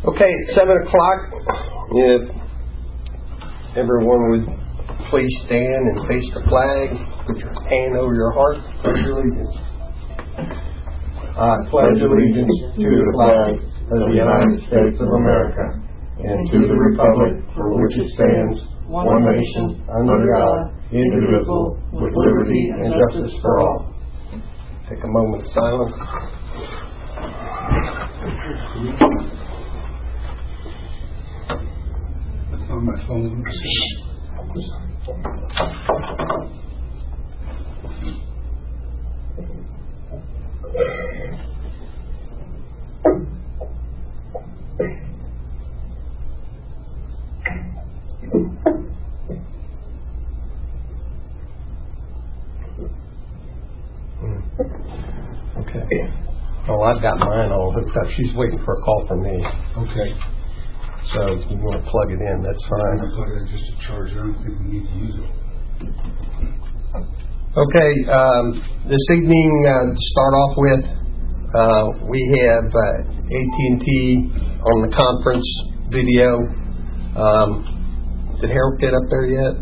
Okay, it's 7 o'clock. If everyone would please stand and face the flag, put your hand over your heart, pledge allegiance. I pledge allegiance to the flag of the United States of America and to the republic for which it stands, one nation, under God, indivisible, with liberty and justice for all. Take a moment of silence. On my phone. Okay. Oh, I've got mine all hooked up. She's waiting for a call from me. Okay. So if you want to plug it in, that's fine. I'm going to plug it in just to charge it. I don't think we need to use it. Okay. This evening, to start off with, we have AT&T on the conference video. Did Harold get up there yet?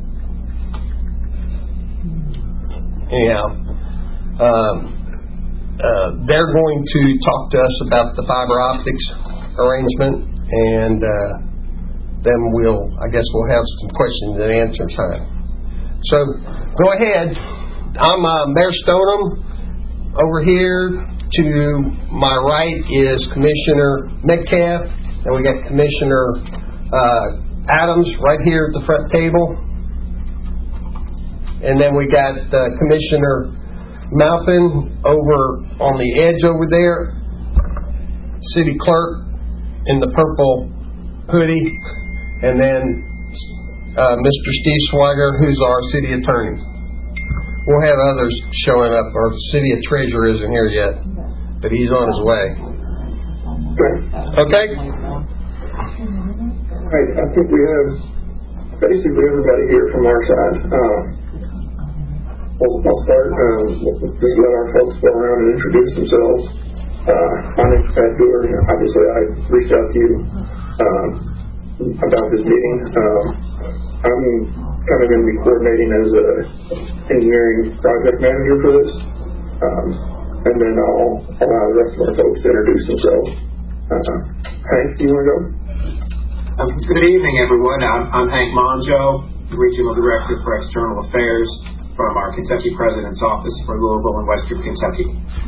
Yeah. They're going to talk to us about the fiber optics arrangement, and then I guess we'll have some questions and answer time. So go ahead. I'm Mayor Stoneham. Over here to my right is Commissioner Metcalf, and we got Commissioner Adams right here at the front table, and then we got Commissioner Malpin over on the edge over there, City Clerk in the purple hoodie, and then Mr. Steve Swiger, who's our City Attorney. We'll have others showing up. Our City Treasurer isn't here yet, but he's on his way. Okay? Right, I think we have basically everybody here from our side. I'll start. Just let our folks go around and introduce themselves. My name's Pat Dewar. Obviously, I reached out to you about this meeting. I'm kind of going to be coordinating as an engineering project manager for this. And then I'll allow the rest of our folks to introduce themselves. Hank, do you want to go? Good evening, everyone. I'm Hank Monjo, Regional Director for External Affairs from our Kentucky President's Office for Louisville and Western Kentucky.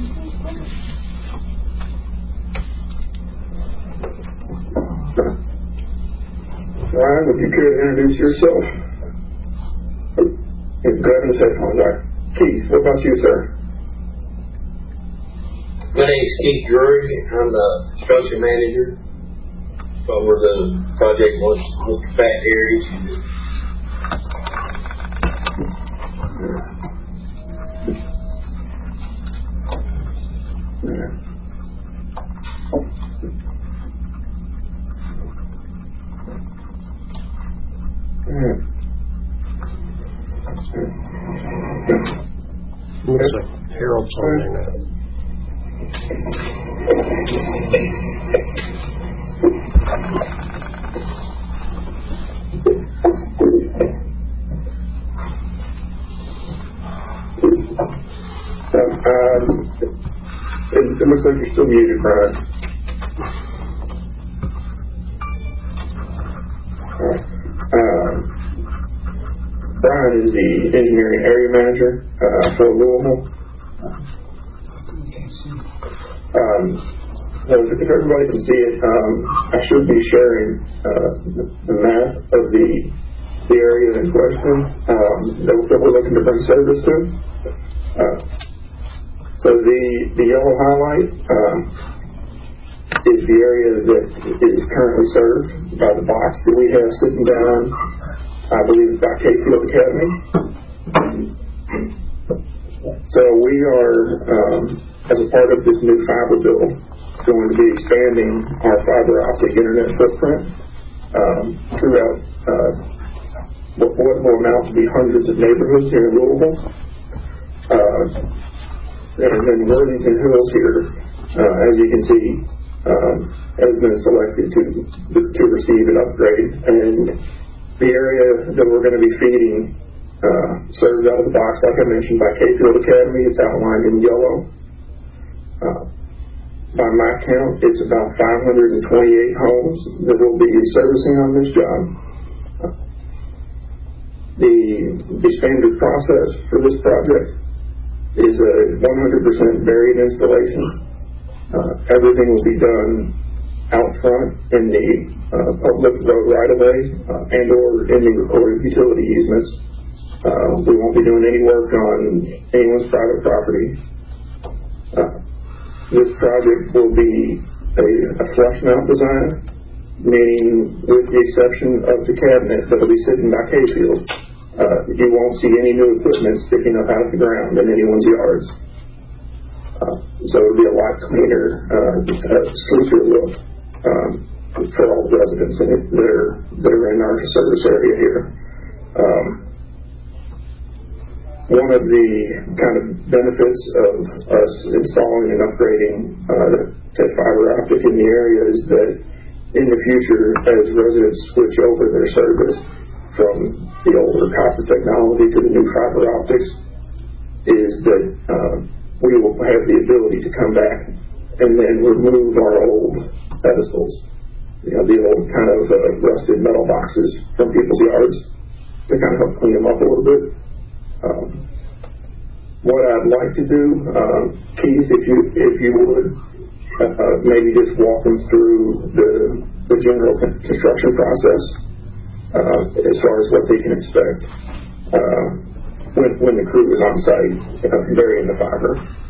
Ryan, would you care to introduce yourself? Grab his headphones. All right. Keith, what about you, sir? My name is Keith Drury. I'm the construction manager over the project with Fat Aries. Looks like Harold's on there now. It looks like you're still muted, Brian. Brian is the engineering area manager for Louisville. So if everybody can see it, I should be sharing the map of the area in question that we're looking to bring service to. So the yellow highlight is the area that is currently served by the box that we have sitting down, I believe it's by Capefield Academy. So we are, as a part of this new fiber bill, going to be expanding our fiber optic internet footprint throughout what will amount to be hundreds of neighborhoods here in Louisville. And then Worthington Hills here, as you can see, has been selected to receive an upgrade. And the area that we're going to be feeding serves out of the box, like I mentioned, by Kayfield Academy. It's outlined in yellow. By my count, it's about 528 homes that will be servicing on this job. The standard process for this project is a 100% buried installation. Everything will be done out front in the public road right-of-way and or in the recorded utility easements. We won't be doing any work on anyone's private property. This project will be a flush mount design, meaning with the exception of the cabinet that will be sitting by Kayfield, you won't see any new equipment sticking up out of the ground in anyone's yards. So it'll be a lot cleaner, sleeker look for all the residents that are in our service area here. One of the kind of benefits of us installing and upgrading to fiber optic in the area is that in the future, as residents switch over their service from the older copper technology to the new fiber optics, is that we will have the ability to come back and then remove our old pedestals, the old kind of rusted metal boxes from people's yards to kind of help clean them up a little bit. What I'd like to do, Keith, if you would, maybe just walk them through the general construction process as far as what they can expect when the crew is on site burying the fiber.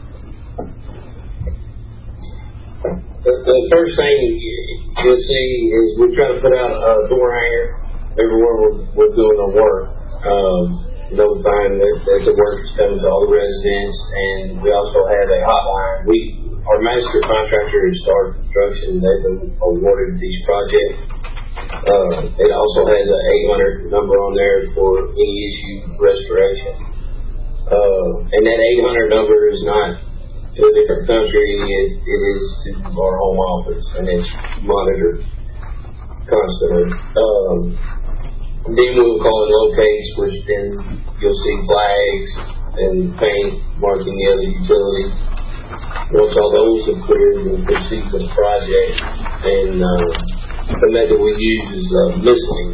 The first thing you'll see is we're trying to put out a door hanger everywhere we're doing our work. Notifying that the work is coming to all the residents, and we also have a hotline. Our master contractor has started construction. They've been awarded these projects. It also has an 800 number on there for any issue restoration. And that 800 number is not to a different country. It is to our home office, and it's monitored constantly. Then we'll call it locates, which then you'll see flags and paint marking the other utilities. Once all those are cleared, we'll proceed with the project. And the method we use is listening.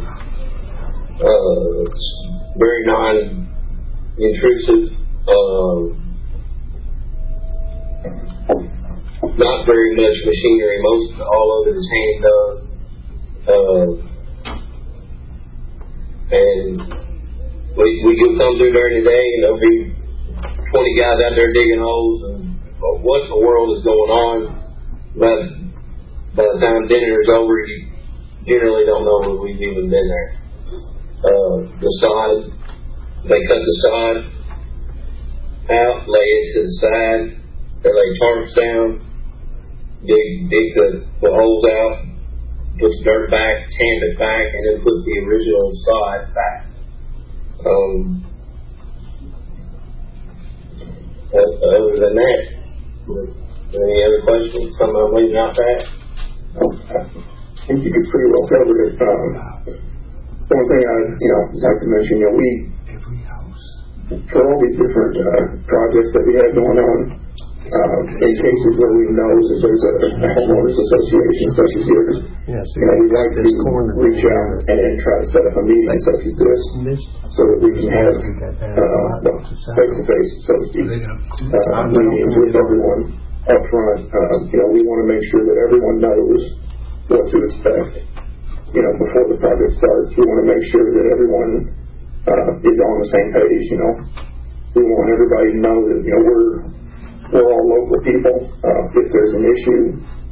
It's very non-intrusive. Not very much machinery. All of it is hand done. And we can come through during the day, and there'll be 20 guys out there digging holes, and what in the world is going on? But by the time dinner is over, you generally don't know that we've even been there. The sod, they cut the sod out, lay it to the side, they lay tarps down, dig the holes out, put the dirt back, tamp it back, and then put the original sod back. Other than that, any other questions? Something I'm leaving out that? I think you could pretty well cover it. One thing I'd like to mention, for all these different projects that we have going on, in cases where we know that there's a homeowners association such as yours, we'd like to reach out and try to set up a meeting such as this so that we can have face-to-face, so to speak, meetings with everyone up front. We want to make sure that everyone knows what to expect. Before the project starts, we want to make sure that everyone is on the same page. We want everybody to know that we're all local people. If there's an issue,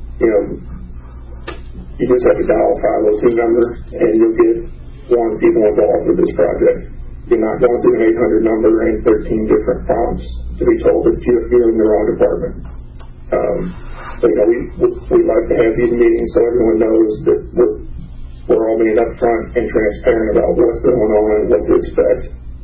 you just have to dial 502 number and you'll get one people involved with this project. You're not going through an 800 number and 13 different prompts to be told that you're in the wrong department. We like to have these meetings so everyone knows that we're all being upfront and transparent about what's going on and what to expect.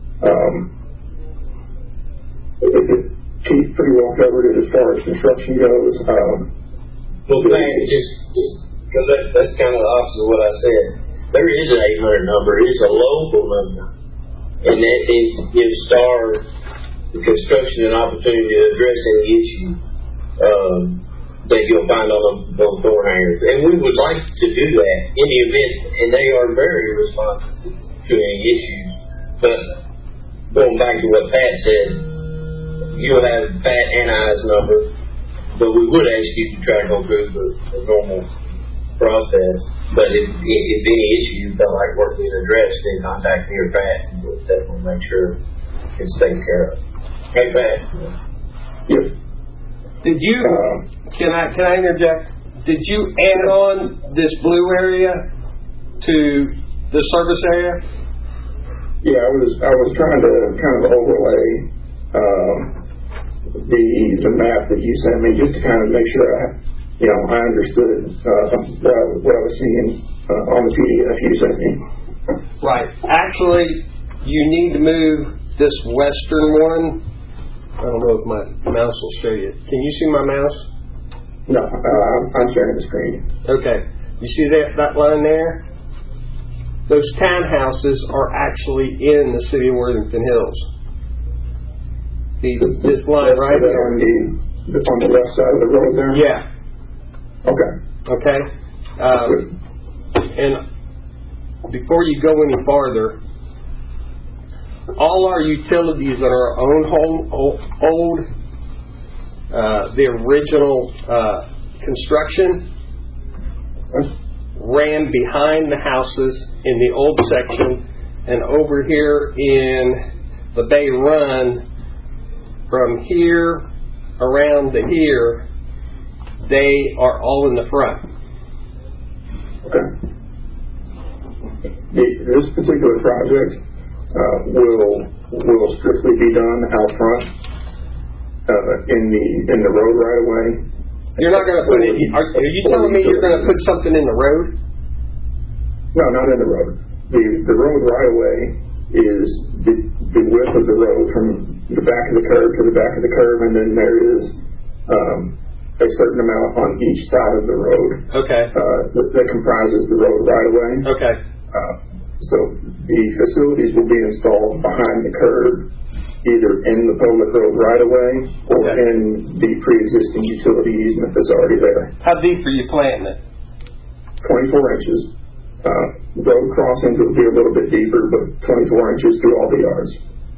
Keith pretty well covered it as far as construction goes. Well, Pat, just because that's kind of the opposite of what I said. There is an 800 number. It is a local number, and that is to give STAR the construction an opportunity to address any issue that you'll find on door hangers. And we would like to do that in the event, and they are very responsive to any issues. But going back to what Pat said, you'll have Pat and I's number, but we would ask you to try to go through the normal process. But if any issue you felt like work being addressed, then contact me or Pat, and we'll definitely make sure it's taken care of. Hey, Pat. Yes. Did you, can I interject? Did you add on this blue area to the service area? Yeah, I was trying to kind of overlay the map that you sent me just to kind of make sure I understood what I was seeing on the PDF you sent me. Right. Actually, you need to move this western one. I don't know if my mouse will show you. Can you see my mouse? No, I'm sharing the screen. Okay. You see that line there? Those townhouses are actually in the city of Worthington Hills. This line right here. On the left side of the road there? Yeah. Okay. And before you go any farther, all our utilities that are old, the original construction ran behind the houses in the old section, and over here in the Bay Run, from here around to here, they are all in the front. Okay. This particular project will strictly be done out front in the road right away. You're not going to put it. Are you telling me you're going to put something in the road? No, not in the road. The road right away is the width of the road from the back of the curb to the back of the curb, and then there is a certain amount on each side of the road. Okay. That comprises the road right away. Okay. So the facilities will be installed behind the curb, either in the public road right away or in the pre-existing utility easement that's already there. How deep are you planting it? 24 inches. Road crossings will be a little bit deeper, but 24 inches through all the yards.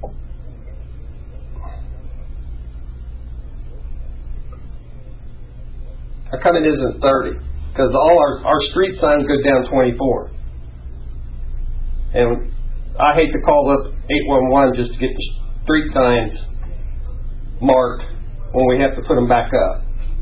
How come it isn't 30? Because all our street signs go down 24. And I hate to call up 811 just to get the street signs marked when we have to put them back up.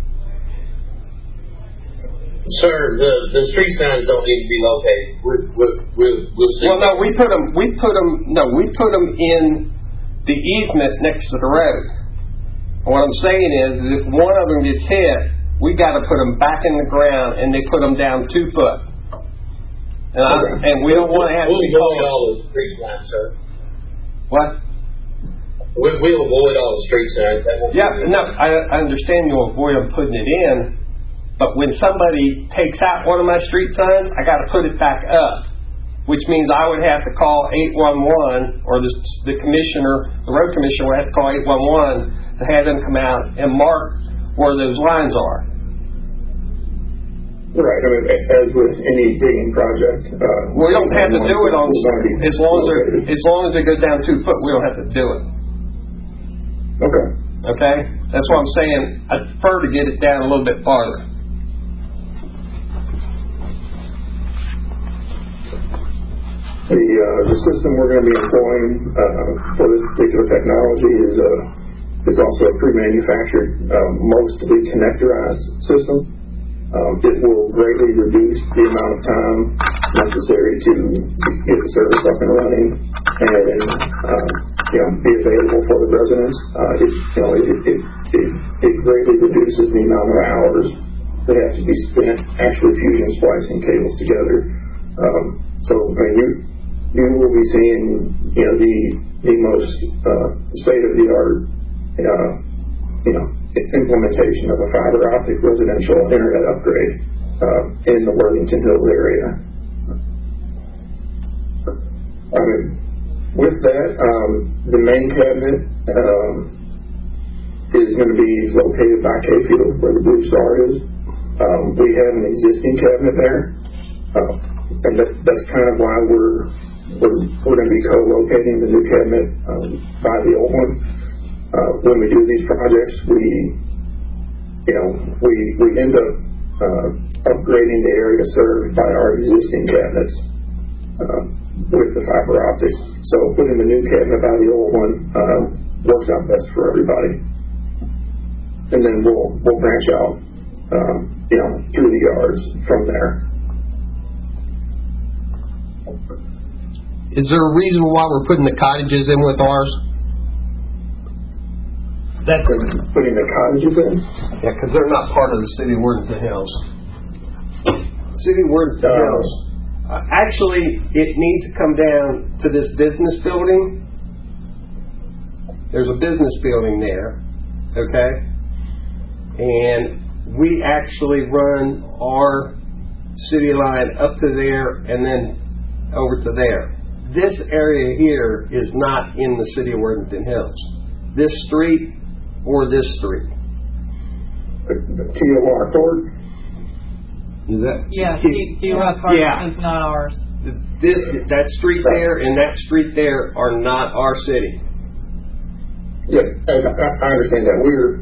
Sir, the street signs don't need to be located. We'll see. Well, no, we put them in the easement next to the road. And what I'm saying is if one of them gets hit, we got to put them back in the ground, and they put them down 2 foot. And we don't want to have to be avoid all the street signs, sir. What? We'll avoid all the street signs. I understand you'll avoid them putting it in, but when somebody takes out one of my street signs, I got to put it back up, which means I would have to call 811, or the commissioner, the road commissioner would have to call 811 to have them come out and mark where those lines are. Right. I mean, as with any digging project, we don't have to do it on as long as it goes down 2 foot. We don't have to do it. Okay. Okay. That's what I'm saying. I prefer to get it down a little bit farther. The system we're going to be employing for this particular technology is also a pre-manufactured, mostly connectorized system. It will greatly reduce the amount of time necessary to get the service up and running and be available for the residents. It greatly reduces the amount of hours that have to be spent actually fusing, splicing cables together. So you will be seeing the most state-of-the-art implementation of a fiber optic residential internet upgrade. in the Worthington Hills area. With that, the main cabinet is going to be located by K-Field, where the Blue Star is. We have an existing cabinet there, and that's kind of why we're going to be co-locating the new cabinet by the old one. When we do these projects, we end up upgrading the area served by our existing cabinets with the fiber optics. So putting the new cabinet by the old one works out best for everybody. And then we'll branch out, through the yards from there. Is there a reason why we're putting the cottages in with ours? That's putting the cottages in? Yeah, because they're not part of the City of Worthington Hills. City of Worthington Hills. Actually, it needs to come down to this business building. There's a business building there, okay? And we actually run our city line up to there and then over to there. This area here is not in the City of Worthington Hills. This street or this street. The TOR Court? Is that? Yeah, TOR Court is not ours. That street there and that street there are not our city. Yeah, I understand that.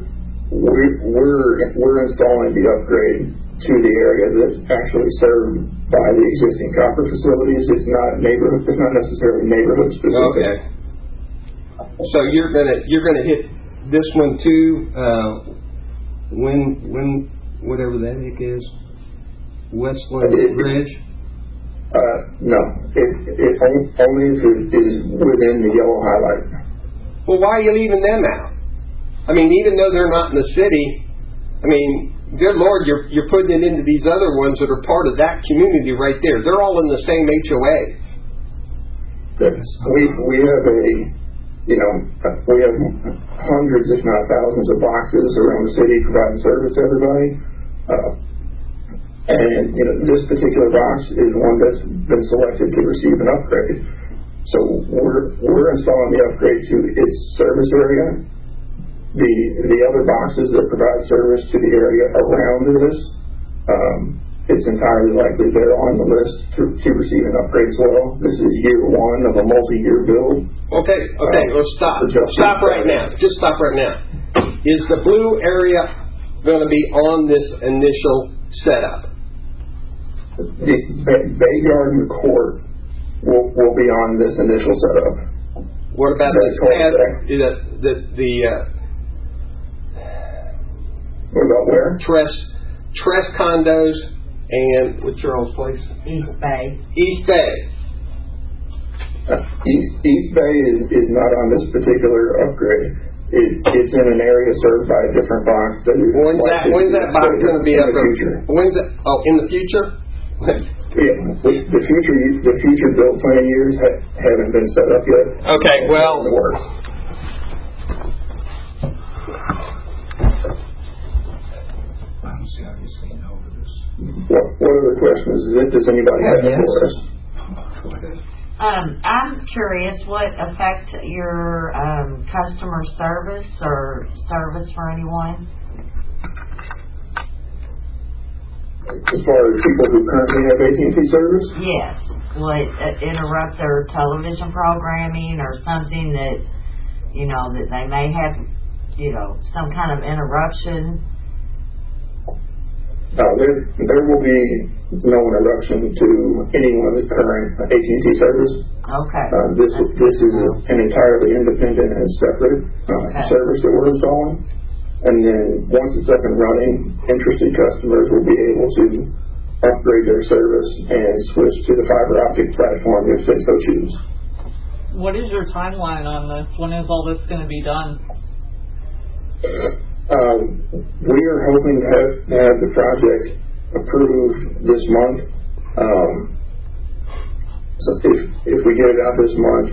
We're installing the upgrade to the area that's actually served by the existing copper facilities. It's not neighborhood. It's not necessarily neighborhood specific. Okay. So you're gonna hit this one too. When whatever that heck is, Westland Bridge. No, it only if it is within the yellow highlight. Well, why are you leaving them out? I mean, even though they're not in the city, I mean, good Lord, you're putting it into these other ones that are part of that community right there. They're all in the same HOA. We have we have hundreds, if not thousands, of boxes around the city providing service to everybody. And this particular box is one that's been selected to receive an upgrade. So we're installing the upgrade to its service area. The other boxes that provide service to the area around this, it's entirely likely they're on the list to receive an upgrade as well. This is year one of a multi-year build. Okay, let's stop. Stop right now. Just stop right now. Is the blue area going to be on this initial setup? The Bay Garden Court will be on this initial setup. What about what about where? Tress condos and what's Charles' place? East Bay. East Bay. East Bay is not on this particular upgrade. It's in an area served by a different box. When's that box going to be up? In the future. When's that? Oh, in the future? Yeah, the future build plan years haven't been set up yet. Okay, well. In the works. I don't see how you say no to this. What other questions does anybody have for us? Go ahead. I'm curious what affect your customer service or service for anyone? As far as people who currently have AT&T service? Yes. Would interrupt their television programming or something that, that they may have, some kind of interruption? There will be no interruption to anyone with current AT&T service. Okay. This is an entirely independent and separate service that we're installing. And then once it's up and running, interested customers will be able to upgrade their service and switch to the fiber optic platform if they so choose. What is your timeline on this? When is all this going to be done? We are hoping to have the project approved this month. So if we get it out this month,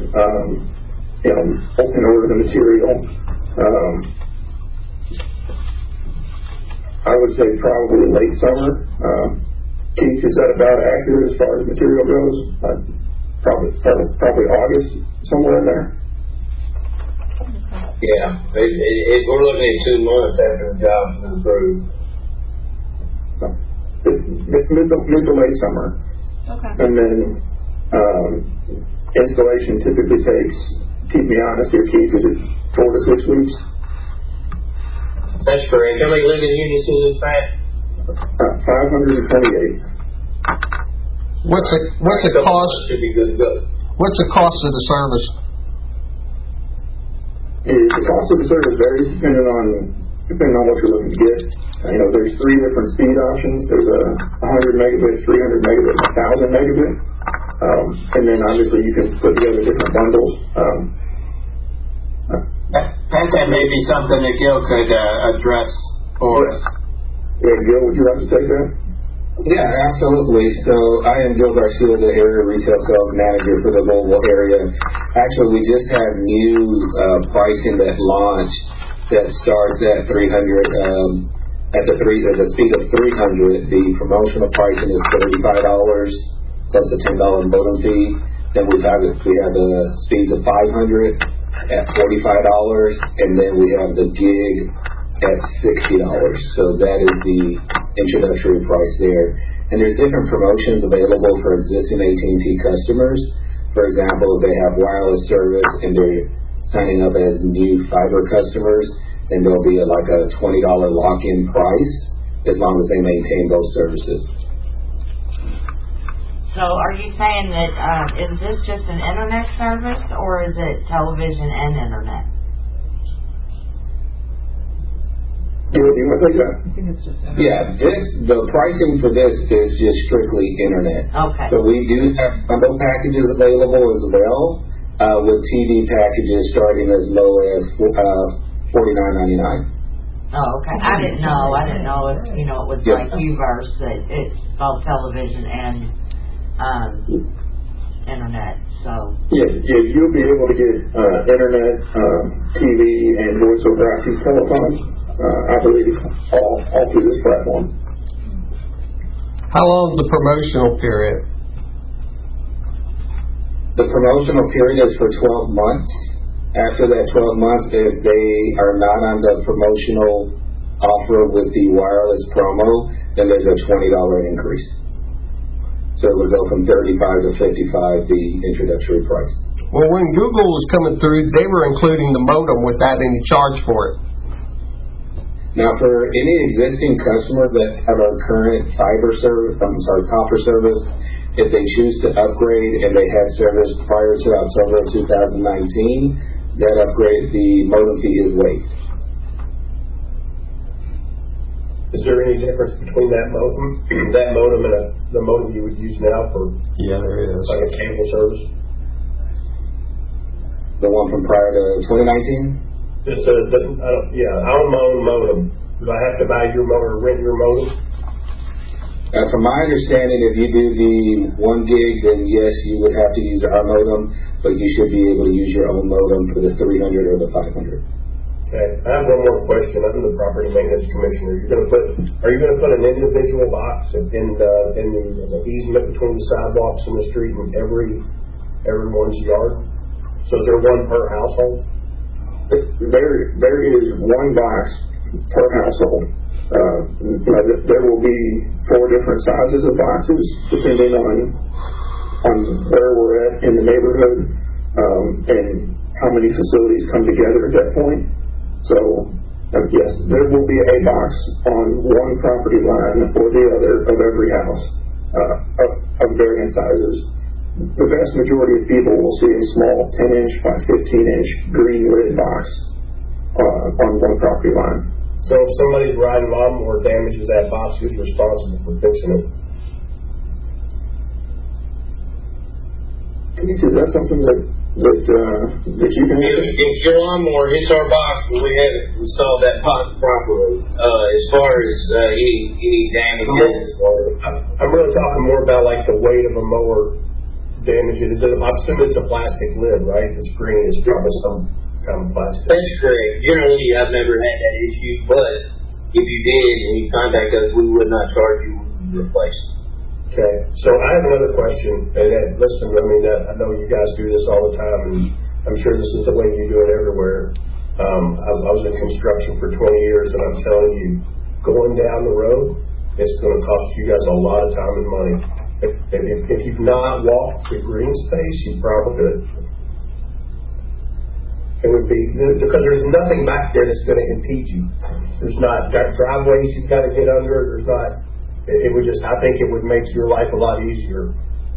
can order the material. I would say probably late summer, Keith, is that about accurate as far as material goes? Probably August, somewhere in there. Yeah, we're looking at 2 months after the job's been approved. So it's mid to late summer. Okay. And then installation typically takes, keep me honest here, Keith, is it 4 to 6 weeks? That's correct. How many living units is it, Pat? 528. What's the cost? Should be good to go. What's the cost of the service? The cost of the service varies depending on what you're looking to get. There's 3 different speed options. There's a 100 megabit, 300 megabit, and 1,000 megabit. And then obviously you can put together different bundles. That may be something that Gil could address for us. Yeah, Gil, would you like to take that? Yeah, absolutely. So I am Gil Garcia, the area retail sales manager for the Louisville area. Actually, we just had new pricing that launched that starts at 300. At the speed of 300, the promotional pricing is $35 plus a $10 modem fee. Then we have the speeds of 500 at $45, and then we have the gig at $60. So that is the introductory price there. And there's different promotions available for existing AT&T customers. For example, if they have wireless service and they're signing up as new fiber customers, then there'll be like a $20 lock-in price as long as they maintain those services. So are you saying that, is this just an internet service or is it television and internet? Do you want to take that? I think it's just Yeah, the pricing for this is just strictly internet. Okay. So we do have bundle packages available as well, with TV packages starting as low as $49.99. Oh, okay. I didn't know if, it was like UVerse, that it's both television and internet, so. Yeah, you'll be able to get internet, TV, and voice over IP telephones. I believe all through this platform. How long is the promotional period? The promotional period is for 12 months. After that 12 months, if they are not on the promotional offer with the wireless promo, then there's a $20 increase. So it would go from $35 to $55, the introductory price. Well, when Google was coming through, they were including the modem without any charge for it. Now, for any existing customers that have our current copper service, if they choose to upgrade and they had service prior to October of 2019, that upgrade, the modem fee is waived. Is there any difference between that modem and the modem you would use now for? Yeah, there is. Like a cable service? The one from prior to 2019? I own my own modem. Do I have to buy your modem or rent your modem? From my understanding, if you do the 1 gig, then yes, you would have to use our modem, but you should be able to use your own modem for the 300 or the 500. Okay. I have one more question. I'm the property maintenance commissioner. Are you going to put an individual box in the easement between the sidewalks and the street in everyone's yard? So is there one per household? There is one box per household. There will be 4 different sizes of boxes depending on where we're at in the neighborhood and how many facilities come together at that point. So yes, there will be a box on one property line or the other of every house of varying sizes. The vast majority of people will see a small 10-inch by 15-inch green lid box on one property line. So if somebody's riding lawnmower damages that box, who's responsible for fixing it? Is that something that you can answer? If your lawnmower hits our box and we haven't installed that box properly, as far as any damages, I'm really talking more about like the weight of a mower damages. I assume it's a plastic lid, right? If it's green, it's probably some kind of plastic. That's correct. Generally, I've never had that issue, but if you did and you contact us, we would not charge you with replacement. Okay, so I have another question, and listen, I mean, I know you guys do this all the time, and I'm sure this is the way you do it everywhere. I was in construction for 20 years, and I'm telling you, going down the road, it's going to cost you guys a lot of time and money. If you've not walked the green space, you probably could. It would be, because there's nothing back there that's going to impede you. There's not driveways you've got to get under. There's not. It would just, I think it would make your life a lot easier.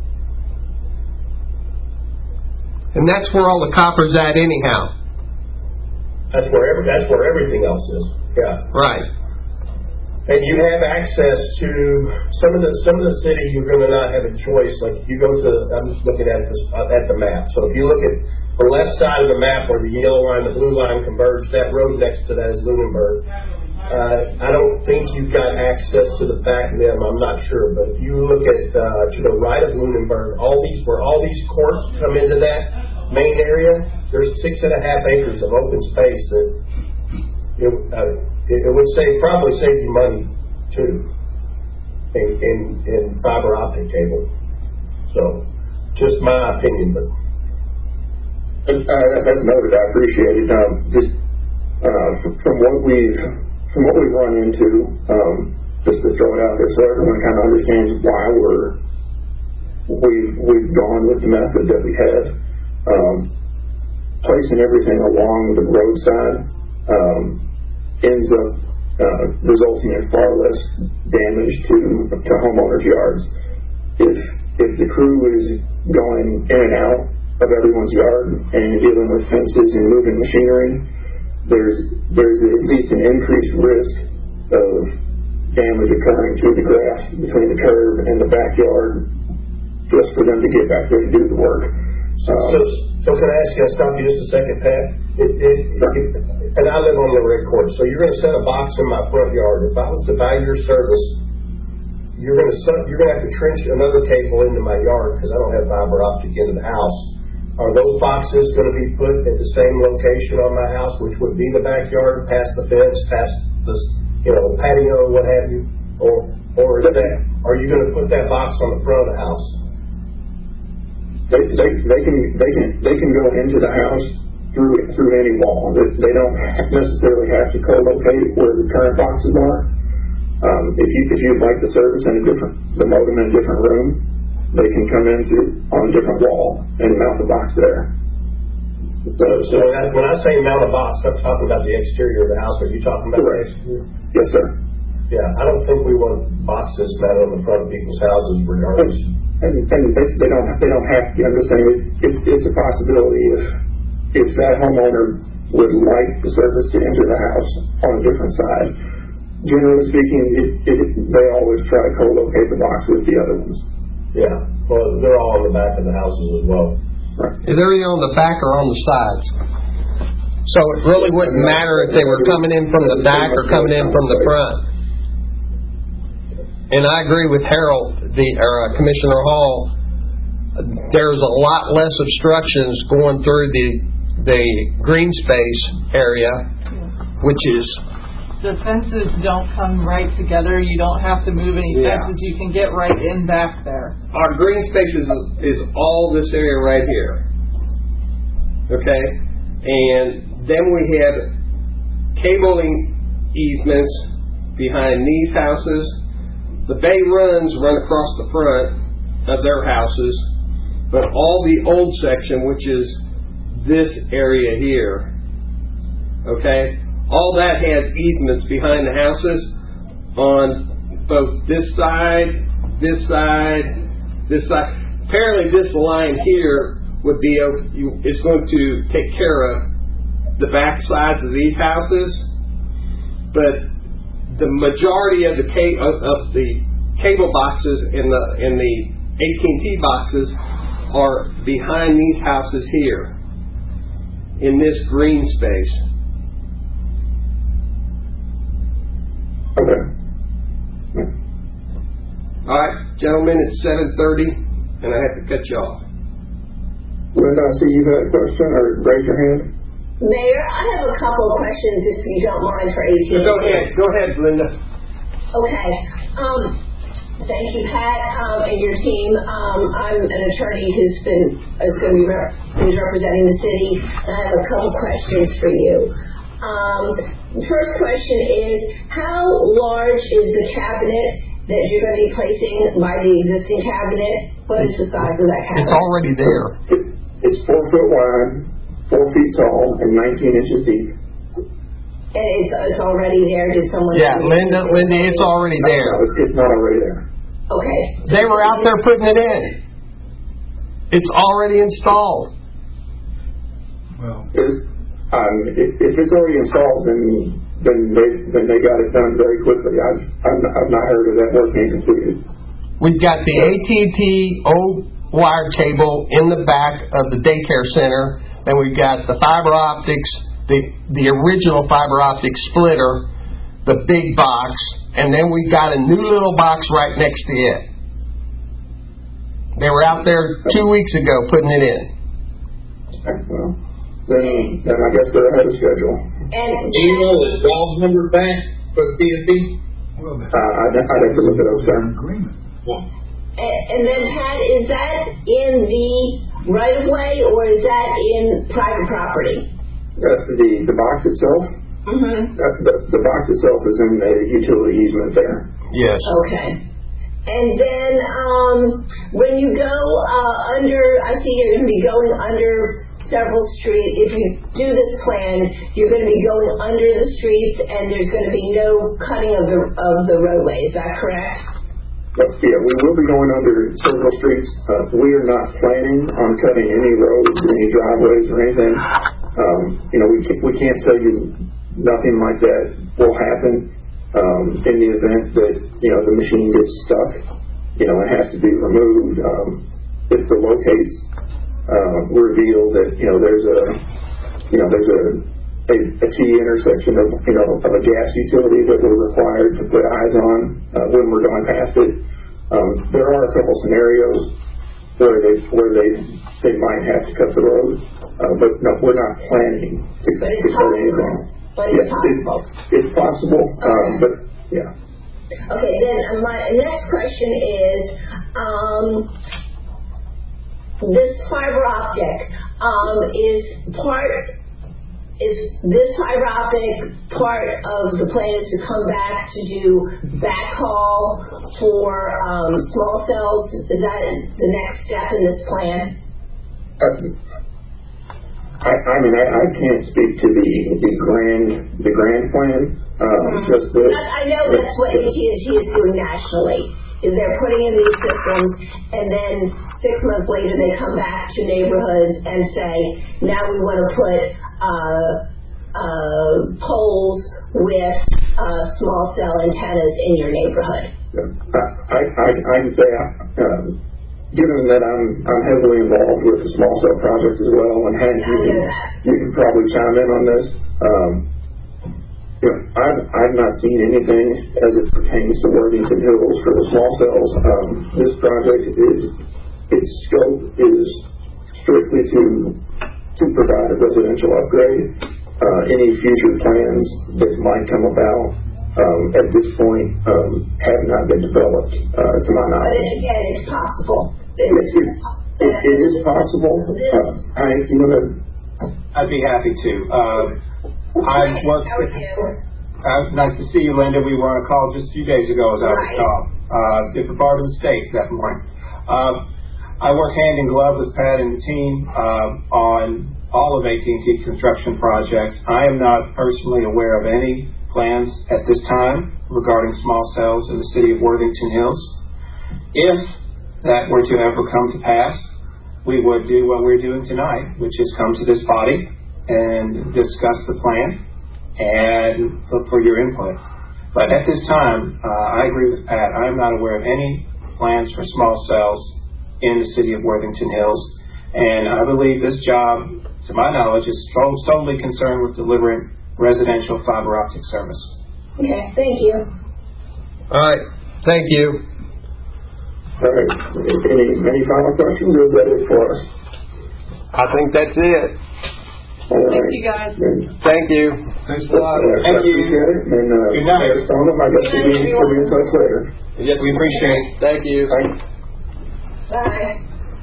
And that's where all the copper's at anyhow. That's where everything else is. Yeah. Right. And you have access to some of the cities. You're going to not have a choice. Like if you go to, I'm just looking at this at the map. So if you look at the left side of the map where the yellow line, the blue line converge, that road next to that is Lunenburg. I don't think you've got access to the back of them. I'm not sure, but if you look at to the right of Lunenburg, where all these courts come into that main area, there's 6.5 acres of open space that it would probably save you money too in fiber optic cable. So, just my opinion, but that's noted. I appreciate it. Just from what we've run into, just to throw it out there so everyone kind of understands why we've gone with the method that we have. Placing everything along the roadside ends up resulting in far less damage to homeowners' yards. If the crew is going in and out of everyone's yard and dealing with fences and moving machinery, there's at least an increased risk of damage occurring to the grass between the curb and the backyard just for them to get back there to do the work. So can I ask you, I'll stop you just a second, Pat? And I live on the red court, so you're going to set a box in my front yard. If I was to buy your service, you're going to have to trench another cable into my yard because I don't have fiber optic into the house. Are those boxes going to be put at the same location on my house, which would be the backyard, past the fence, past the patio, what have you? Or are you going to put that box on the front of the house? They can go into the house through any wall. They don't necessarily have to co-locate where the current boxes are. If you'd like the service in the modem in a different room, they can come on a different wall and mount the box there. So when I say mount a box, I'm talking about the exterior of the house. Are you talking about the exterior? Yes, sir. Yeah, I don't think we want boxes mounted on the front of people's houses regardless. And they don't have to. I'm just saying it's a possibility if that homeowner would like the service to enter the house on a different side. Generally speaking, they always try to co-locate the box with the other ones. Yeah, well, they're all on the back of the houses as well. Right. They're either on the back or on the sides. So it really wouldn't matter if they were coming in from the back or coming in from the front. And I agree with Harold, Commissioner Hall. There's a lot less obstructions going through the green space area, which is... The fences don't come right together. You don't have to move any fences. You can get right in back there. Our green space is all this area right here. Okay? And then we have cabling easements behind these houses. The bay runs run across the front of their houses, but all the old section, which is this area here, okay, all that has easements behind the houses on both this side, this side, this side. Apparently this line here would be, is going to take care of the back sides of these houses, but the majority of the cable boxes in the AT&T boxes are behind these houses here in this green space. Okay. All right, gentlemen, it's 7:30, and I have to cut you off. Linda, I see you had a question, or raise your hand. Mayor, I have a couple of questions, if you don't mind, for AT&T. Go ahead, Linda. Okay. Thank you, Pat, and your team. I'm an attorney who's going to be who's representing the city, and I have a couple questions for you. First question is, how large is the cabinet that you're going to be placing by the existing cabinet? What is the size of that cabinet? It's already there. It's 4 foot wide, 4 feet tall, and 19 inches deep. And it's already there? Did someone... Yeah, Linda, it's already there. No, it's not already there. Okay. They were out there putting it in. It's already installed. Well, if it's already installed, then they got it done very quickly. I've not heard of that work being completed. We've got the AT&T old wire cable in the back of the daycare center, and we've got the fiber optics, the original fiber optic splitter, the big box, and then we've got a new little box right next to it. They were out there 2 weeks ago putting it in. Well, then I guess they're ahead of schedule. And do you know the job number back for the PFD? I'd have to look it up, sir. And then, Pat, is that in the right-of-way, or is that in private property? That's the box itself. Mm-hmm. The box itself is in the utility easement there. Yes. Okay. And then when you go under, I see you're going to be going under several streets. If you do this plan, you're going to be going under the streets, and there's going to be no cutting of the roadway. Is that correct? But, yeah, we will be going under several streets. We are not planning on cutting any roads, any driveways, or anything. We can't tell you nothing like that will happen in the event that the machine gets stuck. It has to be removed. If the locates reveal that there's a key intersection of a gas utility that we're required to put eyes on when we're going past it. There are a couple scenarios where they might have to cut the road, but no, we're not planning to cut anything. But it's possible. It's possible, okay. But yeah. Okay, then my next question is, this fiber optic is this fiber optic part of the plan is to come back to do backhaul for small cells? Is that the next step in this plan? I can't speak to the grand plan. I know that's what AT&T is doing nationally. Is they're putting in these systems, and then 6 months later they come back to neighborhoods and say, now we want to put poles with small cell antennas in your neighborhood. I can say, given that I'm heavily involved with the small cell project as well, and Hank, you can probably chime in on this. I've not seen anything as it pertains to Worthington Hills for the small cells. This project its scope is strictly to provide a residential upgrade. Any future plans that might come about at this point have not been developed to my knowledge. But again, it's possible. It is possible. Hank, you want to? I'd be happy to. I've worked. Nice to see you, Linda. We were on a call just a few days ago, as I recall. Different part of the state that morning. I work hand in glove with Pat and the team on all of AT&T construction projects. I am not personally aware of any plans at this time regarding small cells in the city of Worthington Hills. If that were to ever come to pass, we would do what we're doing tonight, which is come to this body and discuss the plan and look for your input. But at this time, I agree with Pat. I am not aware of any plans for small cells in the city of Worthington Hills. And I believe this job, to my knowledge, is solely concerned with delivering residential fiber optic service. Okay, thank you. All right, thank you. All right. Any final questions, or is that it for us? I think that's it. All right. Thank you, guys. Then, Thank you. Thanks a lot. Thank you. Appreciate it. And, Good night. Mayor Stoneham, I guess we'll be in touch later. Yes, we appreciate it. Thank you. Bye.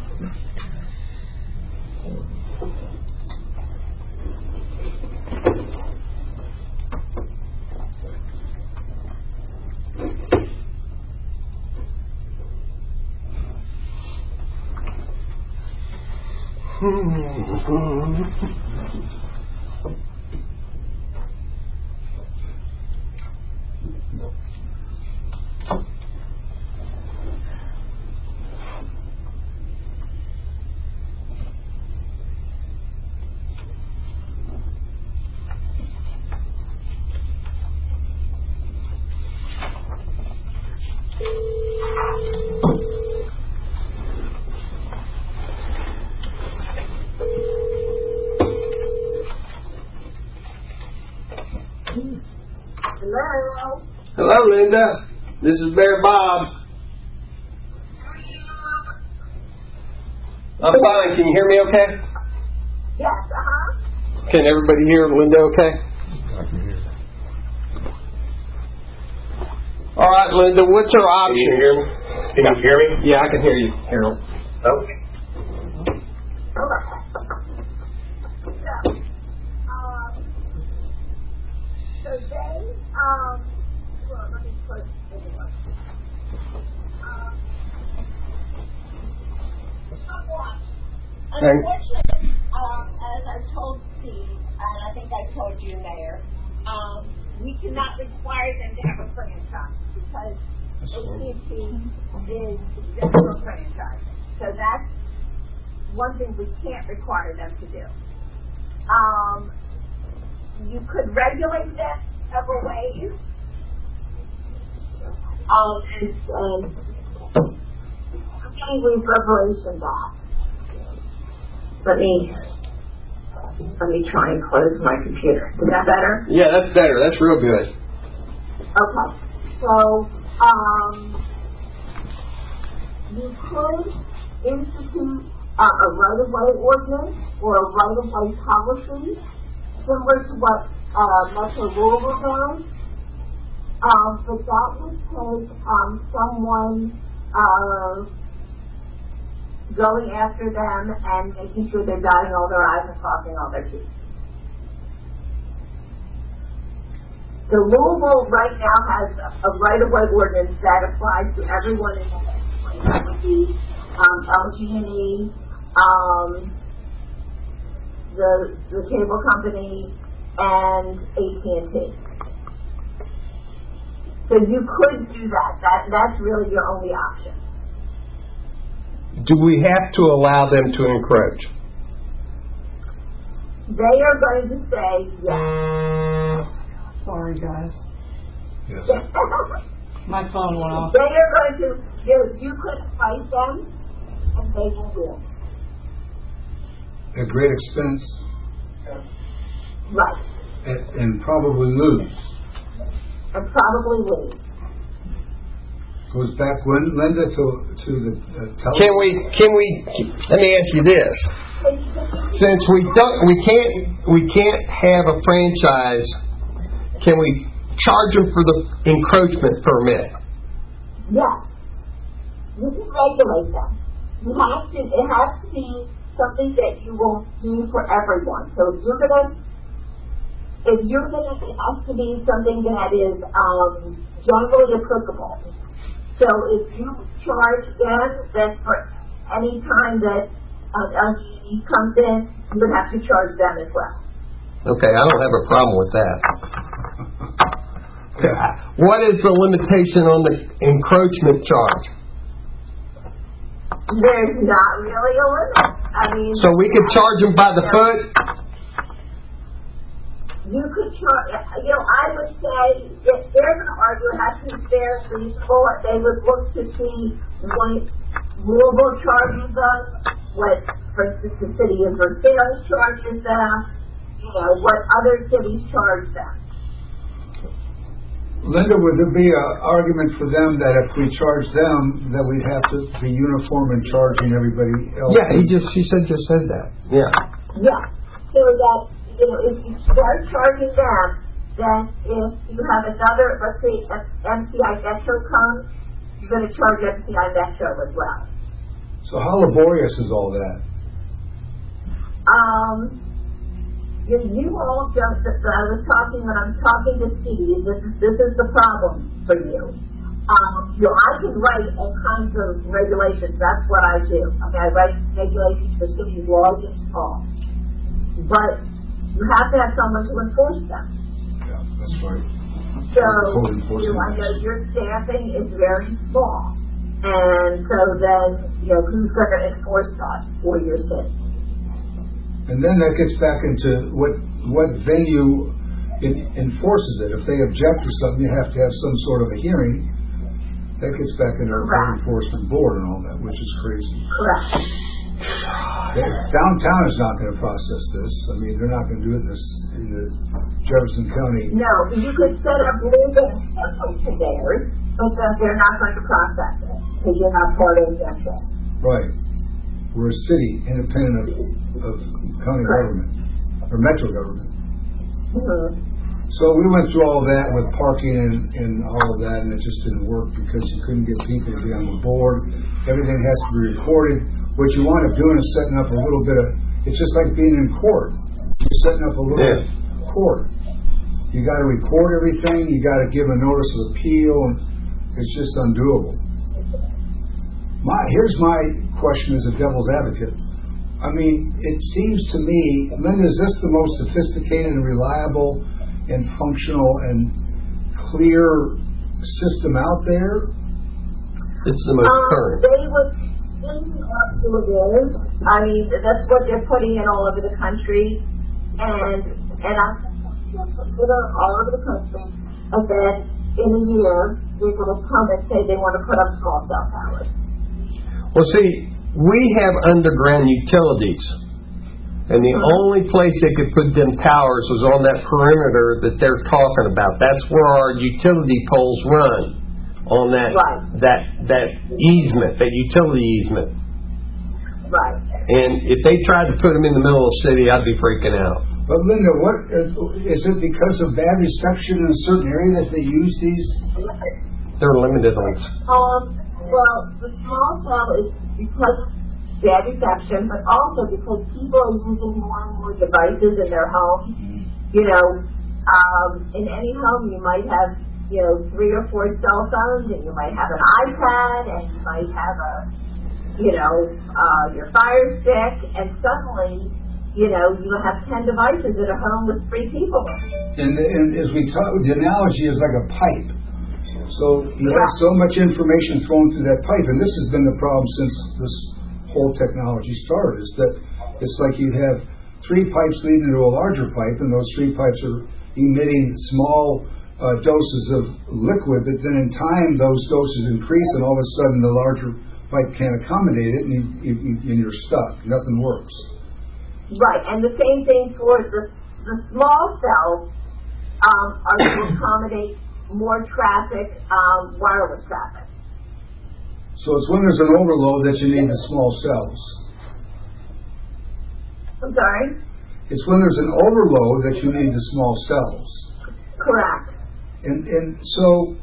Hello. Hello, Linda. This is Bear Bob. I'm fine. Can you hear me okay? Yes, Can everybody hear Linda okay? I can hear. All right, Linda, what's our option? Can you hear me? Can you hear me? Yeah, I can hear you, Harold. Okay. So they, well, let me put it anyway. Unfortunately, as I told Steve, and I think I told you, Mayor, we cannot require them to have a franchise because AT&T is just for franchise. So that's one thing we can't require them to do. You could regulate them several ways. I'm getting reverberation back. Let me try and close my computer. Is that better? Yeah, that's better. That's real good. Okay. So, you could institute a right-of-way ordinance or a right-of-way policy similar to what Metro Louisville does. But that would take someone going after them and making sure they're dotting all their I's and crossing all their T's. So Louisville right now has a right-of-way ordinance that applies to everyone in the state. That would be LG&E, the cable company, and AT&T. So you could do that. That's really your only option. Do we have to allow them to encroach? They are going to say yes. Sorry, guys. Yes. My phone went off. They are going to, you could fight them, and they will win. At great expense. Right. And probably lose. And probably lose. Goes back when Linda to the telephone. Can we? Let me ask you this: since we can't have a franchise, can we charge them for the encroachment permit? Yes. You can regulate them. It has to be something that you will do for everyone. So it has to be something that is generally applicable. So if you charge them, then for any time that LG comes in, you would have to charge them as well. Okay, I don't have a problem with that. What is the limitation on the encroachment charge? There's not really a limit. I mean, So we could charge them by the foot? You could charge, I would say, if they're going to argue it has to be fair and reasonable, they would look to see what Louisville charges them, what, for instance, the city of Versailles charges them, what other cities charge them. Linda, would there be an argument for them that if we charge them, that we'd have to be uniform in charging everybody else? Yeah, she said that. Yeah. Yeah. So that if you start charging them, then if you have another, let's say, MCI Metro comes, you're going to charge MCI Metro as well. So how laborious is all that? You all just, I was talking to Steve, this is the problem for you. I can write all kinds of regulations, that's what I do. I mean, I write regulations for cities large and small. But you have to have someone to enforce them. Yeah, that's right. So, I know your staffing is very small. And so then, who's going to enforce that for your city? And then that gets back into what venue enforces it. If they object to something, you have to have some sort of a hearing. That gets back into our code enforcement board and all that, which is crazy. Correct. Downtown is not going to process this. I mean, they're not going to do this in the Jefferson County. No, you could set up legal there, but they're not going to process it because you're not part of the justice. Right. We're a city independent of county government or metro government. Mm-hmm. So we went through all that with parking and all of that, and it just didn't work because you couldn't get people to be on the board. Everything has to be recorded. What you wind up doing is setting up a little bit of, it's just like being in court. You're setting up a little court. You got to record everything. You got to give a notice of appeal, and it's just undoable. Here's my question as a devil's advocate. I mean, it seems to me, Linda, is this the most sophisticated and reliable and functional and clear system out there? It's the most current. They would think it is. I mean, that's what they're putting in all over the country, and I'm put all over the country. And then in a year, they're going to come and say they want to put up small cell towers. Well, see, we have underground utilities, and the only place they could put them towers was on that perimeter that they're talking about. That's where our utility poles run, on that easement, that utility easement. Right. And if they tried to put them in the middle of the city, I'd be freaking out. But Linda, what is it because of bad reception in a certain area that they use these? They're limited on. Well, the small cell is because of bad reception, but also because people are using more and more devices in their homes. In any home you might have, 3 or 4 cell phones, and you might have an iPad, and you might have your Fire Stick, and suddenly, you have 10 devices in a home with 3 people. And as we talked, the analogy is like a pipe. So you have so much information flowing through that pipe, and this has been the problem since this whole technology started, is that it's like you have 3 pipes leading to a larger pipe, and those 3 pipes are emitting small doses of liquid, but then in time those doses increase, and all of a sudden the larger pipe can't accommodate it, and you're stuck. Nothing works. Right, and the same thing for the small cells are to accommodate more traffic, wireless traffic. So it's when there's an overload that you need the small cells. I'm sorry? It's when there's an overload that you need the small cells. Correct. And so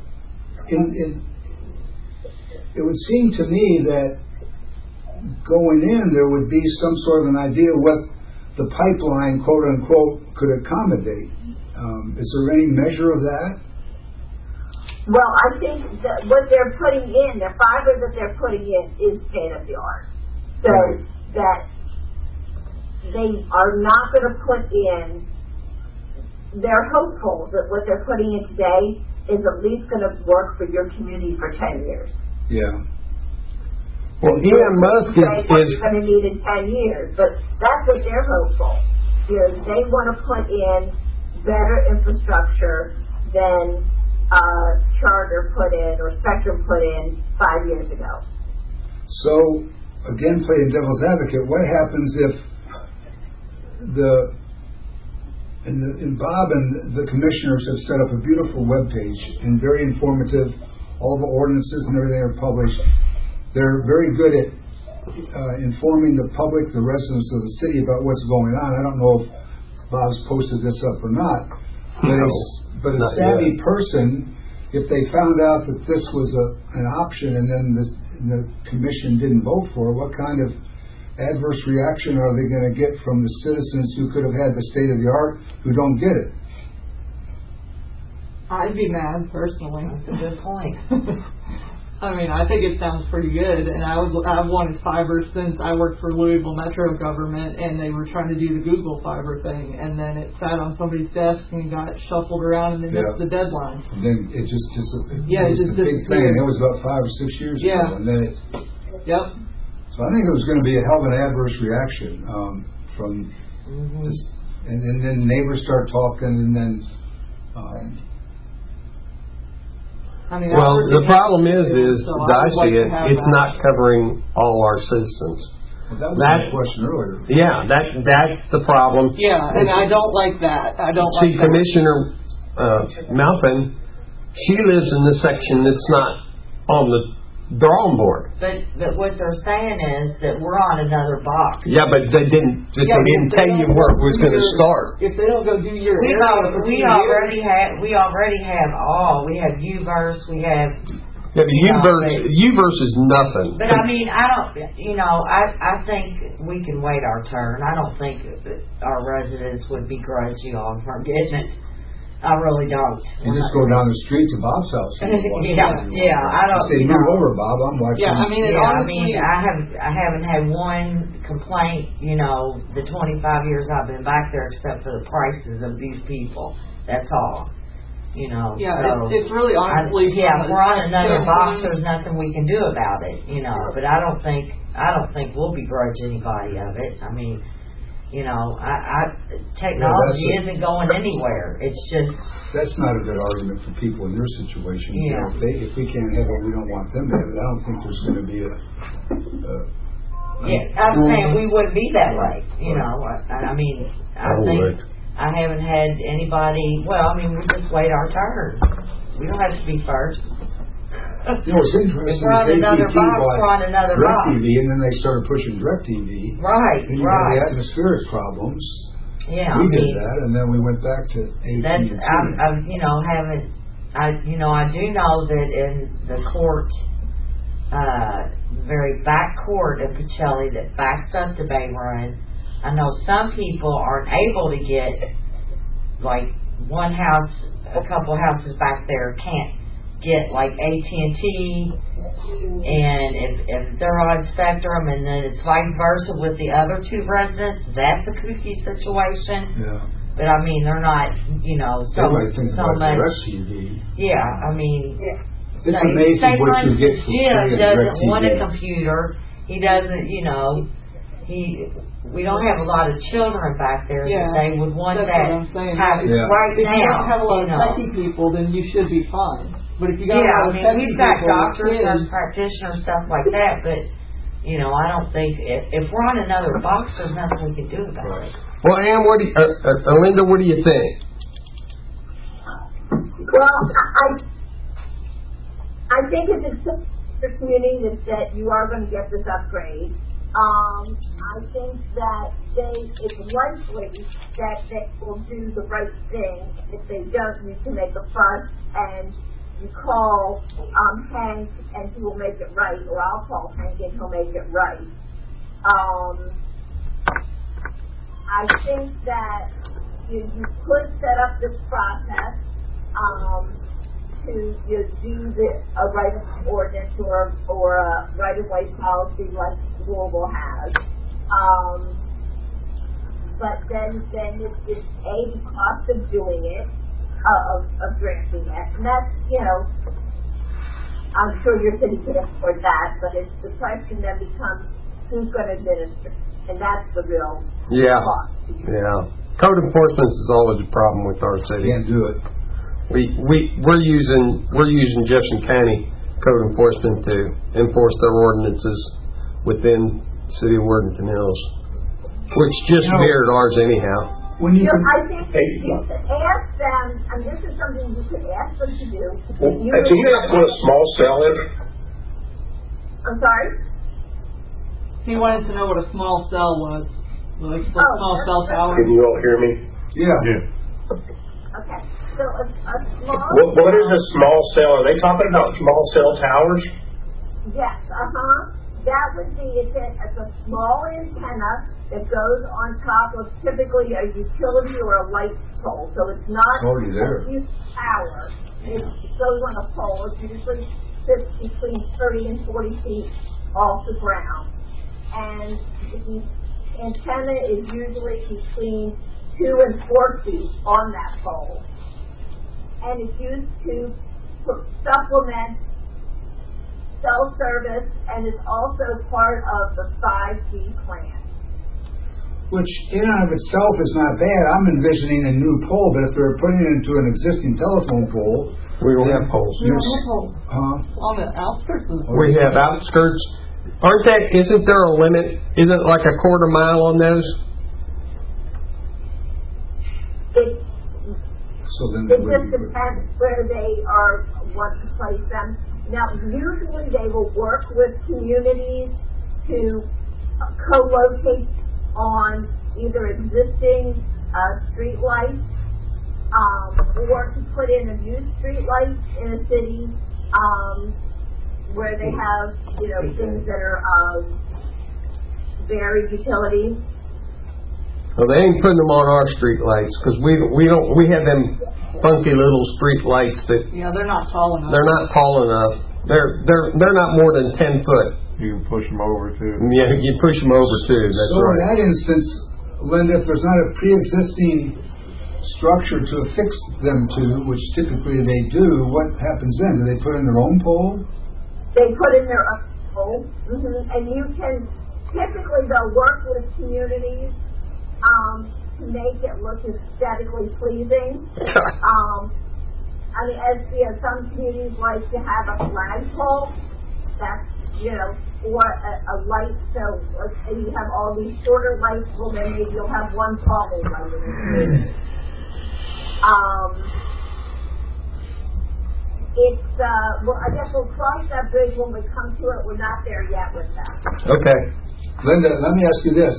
it would seem to me that going in there would be some sort of an idea what the pipeline, quote unquote, could accommodate. Is there any measure of that? Well, I think that what they're putting in, the fiber that they're putting in is state of the art. So that they are not going to put in, they're hopeful that what they're putting in today is at least going to work for your community for 10 years. Yeah. Well, Elon Musk is going to need in 10 years, but that's what they're hopeful. They want to put in better infrastructure than Charter put in or Spectrum put in 5 years ago. So, again, playing devil's advocate, what happens if Bob and the commissioners have set up a beautiful webpage and very informative, all the ordinances and everything are published. They're very good at informing the public, the residents of the city about what's going on. I don't know if Bob's posted this up or not. But a not savvy yet. person, if they found out that this was an option and then the commission didn't vote for it, what kind of adverse reaction are they going to get from the citizens who could have had the state of the art who don't get it? I'd be mad personally. That's a good point. I mean, I think it sounds pretty good, and I've wanted fiber since I worked for Louisville Metro government, and they were trying to do the Google fiber thing, and then it sat on somebody's desk and got shuffled around, and they missed the deadline. And then it just disappeared. Yeah, it just a big thing. disappeared. It was about 5 or 6 years ago, and then it. Yep. So I think it was going to be a hell of an adverse reaction from this, and then neighbors start talking, and then. I mean, Well, the problem is so I see it, it's not covering all our citizens. Well, that was my question earlier. Yeah, that's the problem. Yeah, and I don't like that. I don't See, like that. Commissioner Malpin, she lives in the section that's not on the drawing board. But what they're saying is that we're on another box. Yeah, but they didn't tell you where it was going to start. If they don't go do your We area for 2 we years, already have all. We have UVerse. We have. Yeah, but UVerse is nothing. But I mean, I don't. I think we can wait our turn. I don't think that our residents would begrudge you all for getting it. I really don't. You just go down the street to Bob's house. Yeah. I don't. Say, move over, Bob. I'm watching. Yeah, I mean, I haven't had one complaint. The 25 years I've been back there, except for the prices of these people. That's all. Yeah, so it's really honestly. if we're on another box, there's nothing we can do about it. But I don't think we'll begrudge anybody of it. I mean. Technology isn't going anywhere. It's just. That's not a good argument for people in your situation. Yeah. If we can't have it, we don't want them to have it. I don't think there's going to be I'm saying we wouldn't be that way. I mean, I haven't had anybody. Well, I mean, we just wait our turn. We don't have to be first. It's interesting. If we're on another box, we're on another box. DirecTV, and then they started pushing DirecTV. Right, and you got the atmospheric problems. Yeah, we did that, and then we went back to AT&T. I do know that in the court, very back court of Pacelli that backs up to Bay Run, I know some people aren't able to get, like one house, a couple houses back there can't get like AT&T, and if they're on Spectrum, and then it's vice versa with the other two residents, that's a kooky situation. Yeah. But I mean, they're not, so much. DirecTV. Yeah, I mean, it's amazing what you get for Jim doesn't want a DirecTV. computer. He doesn't, we don't have a lot of children back there that they would want that's that what I'm saying. right If now. you don't have a lot of techie people, then you should be fine. But if you got a lot of techie we've got people, doctors, kids, nurse practitioners, stuff like that, but I don't think if we're on another box, there's nothing we can do about it. Well, Ann, Linda, what do you think? Well, I think it's acceptable to the community that you are going to get this upgrade. I think that it's likely that they will do the right thing. If they don't, you can make a fuss and you call Hank and he will make it right, or I'll call Hank and he'll make it right. I think that you could set up this process to do a right-of-way ordinance or a right-of-way policy like Louisville has. But then it's the cost of doing it, of drafting it, and that's, I'm sure your city can afford that, but the question then becomes who's going to administer, and that's the real cost. Yeah. Code enforcement is always a problem with our city. Can't do it. We're using Jefferson County Code Enforcement to enforce their ordinances within the city of Worthington Hills, which just mirrored ours anyhow. I think you could ask them, and this is something you could ask them to do. Can you ask what a small cell is? I'm sorry? He wanted to know what a small cell was. Like a small cell tower. Can you all hear me? Yeah. Okay, so a small. What is a small cell? Are they talking about small cell towers? Yes, that would be, it's a small antenna that goes on top of typically a utility or a light pole. So it's not already there. a huge tower. It goes on a pole. It usually sits between 30 and 40 feet off the ground. And the antenna is usually between 2 and 4 feet on that pole. And it's used to supplement cell service, and it's also part of the 5G plan. Which in and of itself is not bad. I'm envisioning a new pole, but if they're putting it into an existing telephone pole, we don't have poles. On the outskirts of the We have outskirts. Isn't there a limit? Isn't it like a quarter mile on those? It then just depends where they want to place them. Now, usually they will work with communities to co-locate on either existing street lights or to put in a new street light in a city where they have, things that are varied utilities. Well, they ain't putting them on our street lights because we have them funky little street lights that. Yeah, they're not tall enough. They're not tall enough. They're not more than 10 foot. You can push them over too. Yeah, you push them over too. That's so right. In that instance, Linda, if there's not a pre-existing structure to affix them to, which typically they do, what happens then? Do they put in their own pole? They put in their own pole, and you can typically they'll work with communities to make it look aesthetically pleasing. Some communities like to have a flagpole that's, or a light, so let's say you have all these shorter lights, well then maybe you'll have one taller light in the community. I guess we'll cross that bridge when we come to it. We're not there yet with that. Okay. Linda, let me ask you this.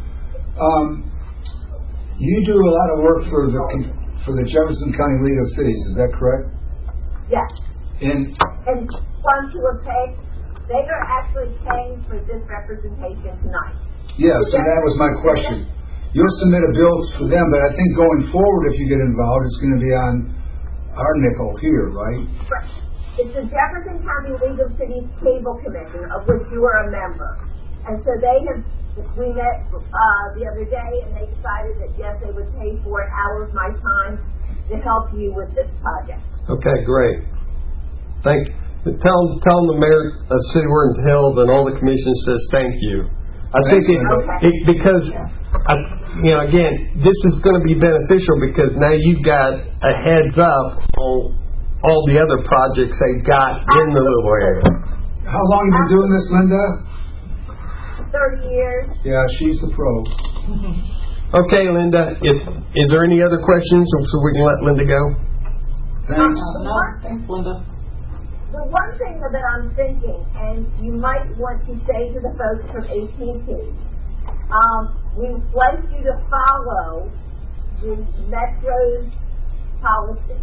You do a lot of work for the Jefferson County League of Cities, is that correct? Yes. And ones who are paid, they are actually paying for this representation tonight. Yes, and that was my question. You'll submit a bill for them, but I think going forward, if you get involved, it's going to be on our nickel here, right? Right. It's the Jefferson County League of Cities Cable Commission, of which you are a member. And so we met the other day, and they decided that, yes, they would pay for an hour of my time to help you with this project. Okay, great. Tell the mayor of City Warden Hills and all the commission says thank you. I think because again, this is going to be beneficial because now you've got a heads up on all the other projects they've got in the little area. How long have you been doing this, Linda? 30 years. Yeah, she's the pro. Okay, Linda. Is there any other questions so we can let Linda go? Thanks. No, thanks, Linda. The one thing that I'm thinking, and you might want to say to the folks from AT&T, we'd like you to follow the Metro's policy.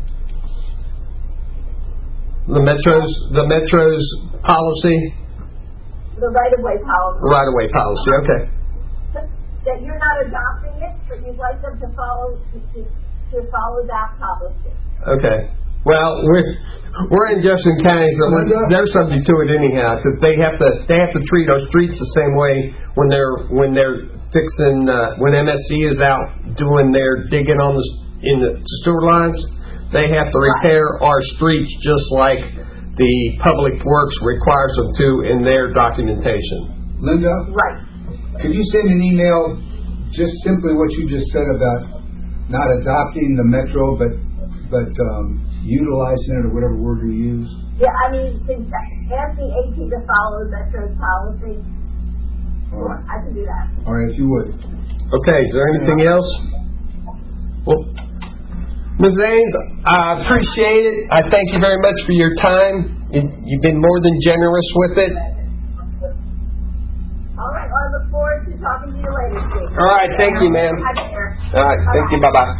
The Metro's policy? The right-of-way policy. Right-of-way policy, okay. That you're not adopting it, but you'd like them to follow that policy. Okay. Well, we're in Jefferson County, so they're subject to it anyhow. Because they have to treat our streets the same way when they're fixing when MSC is out doing their digging in the sewer lines. They have to repair our streets just like the Public Works requires them to in their documentation. Linda, right? Could you send an email just simply what you just said about not adopting the Metro, but utilizing it, or whatever word you use? Yeah, I mean, ask the AT to follow Metro's policy. All right. I can do that. All right, if you would. Okay, is there anything else? Well, Ms. Ains, I appreciate it. I thank you very much for your time. You've been more than generous with it. All right, well, I look forward to talking to you later, Steve. All right, thank you, ma'am. Hi there. All right, thank you, bye-bye.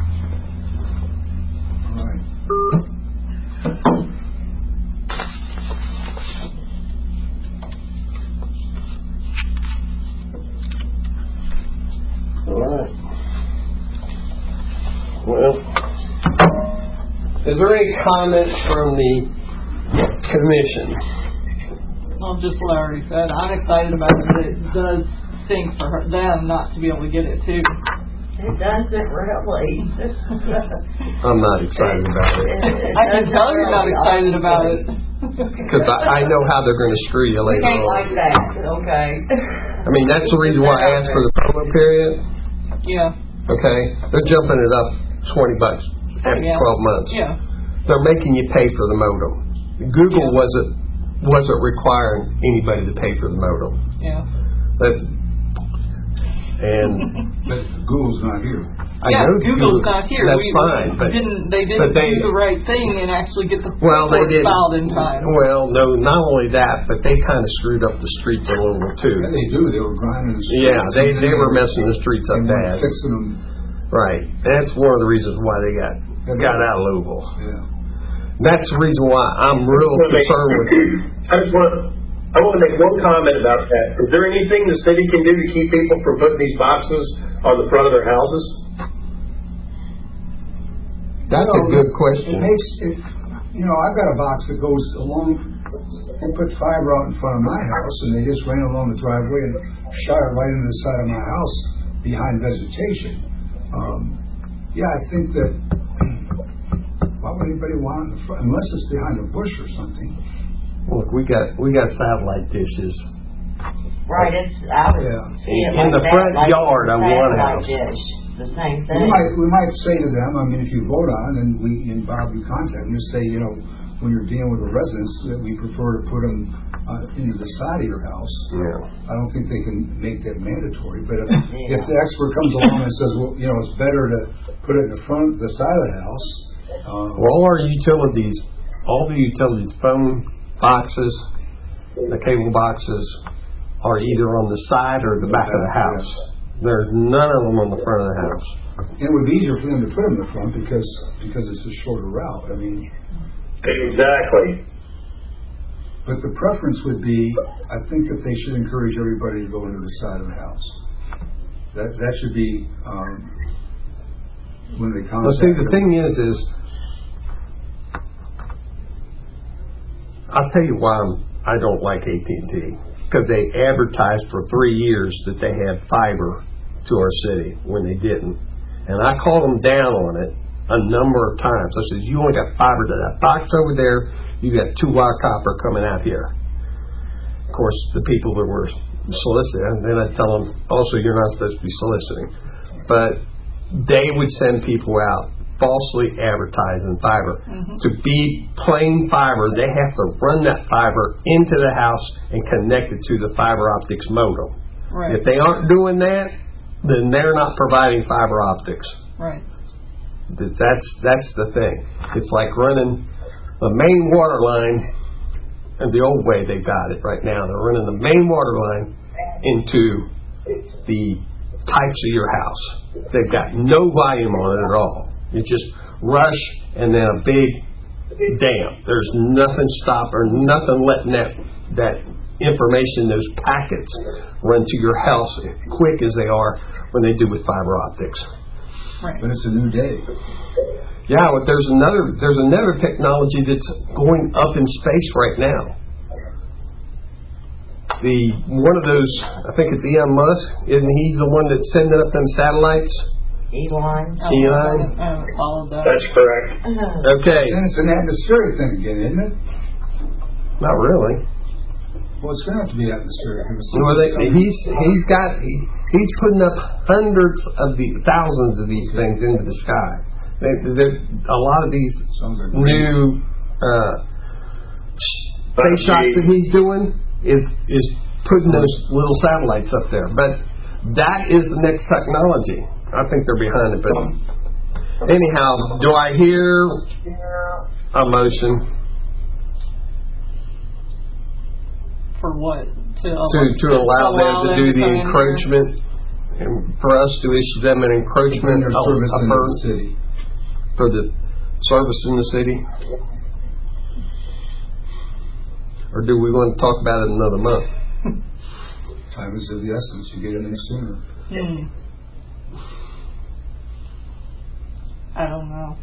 All right. All right. Well, is there any comments from the commission? Well, just what I already said. I'm excited about it, but it does stink for them not to be able to get it too. It doesn't really. I'm not excited about it. I can tell you're not excited about it. Because I know how they're going to screw you later Ain't on. like that, okay? I mean, that's the reason why I asked for the promo period. Yeah. Okay? They're jumping it up $20 after 12 months. Yeah. They're making you pay for the modem. Google wasn't requiring anybody to pay for the modem. Yeah. But Google's not here. I know Google's not here. That's fine, but they didn't do the right thing and actually get the report filed in time. Well, no, not only that, but they kind of screwed up the streets a little too. Yeah, they do. They were grinding the streets. Yeah, they were messing the streets up bad. Fixing them. Right. That's one of the reasons why they got out of Louisville. Yeah. That's the reason why I'm real concerned with it. I want to make one comment about that. Is there anything the city can do to keep people from putting these boxes on the front of their houses? That's a good question. It makes it, I've got a box that goes along. They put fiber out in front of my house, and they just ran along the driveway and shot it right into the side of my house behind vegetation. I think that why would anybody want it in the front unless it's behind a bush or something? Look, we got satellite dishes. Right, I would see it in the front yard of one house. Dish, the same thing. We might say to them, if you vote on it, and Bob, you contact them, just say, when you're dealing with the residents, that we prefer to put them into the side of your house. Yeah. I don't think they can make that mandatory, but if the expert comes along and says, well, it's better to put it in the front, the side of the house. All the utilities, phone boxes, the cable boxes, are either on the side or the back of the house. There's none of them on the front of the house. And it would be easier for them to put them in the front because it's a shorter route. Exactly. But the preference would be, I think that they should encourage everybody to go into the side of the house. That should be when they contact. Well, see, the thing is I'll tell you why I don't like AT&T. Because they advertised for 3 years that they had fiber to our city when they didn't. And I called them down on it a number of times. I said, you only got fiber to that box over there. You got 2-wire copper coming out here. Of course, the people that were soliciting, then I'd tell them, also, you're not supposed to be soliciting. But they would send people out falsely advertising fiber. Mm-hmm. To be plain fiber, they have to run that fiber into the house and connect it to the fiber optics modem. Right. If they aren't doing that, then they're not providing fiber optics. Right. That's the thing. It's like running the main water line, and the old way they got it right now. They're running the main water line into the pipes of your house. They've got no volume on it at all. It's just rush and then a big dam. There's nothing nothing letting that information, those packets, run to your house quick as they are when they do with fiber optics. Right. But it's a new day. Yeah, but there's another technology that's going up in space right now. One of those, I think it's Elon Musk, isn't he the one that's sending up them satellites? Elon. I haven't followed that. That's correct. Okay. And it's an atmospheric thing again, isn't it? Not really. Well, it's going to have to be atmospheric. Well, he's putting up thousands of these things into the sky. A lot of these new space shots that he's doing is putting those little satellites up there. But that is the next technology. I think they're behind it. But anyhow, do I hear a motion? For what? To allow them to do the encroachment and for us to issue them an encroachment Their service in the city. for the service in the city? Or do we want to talk about it another month? Time is of the essence. You get it in sooner. I don't know.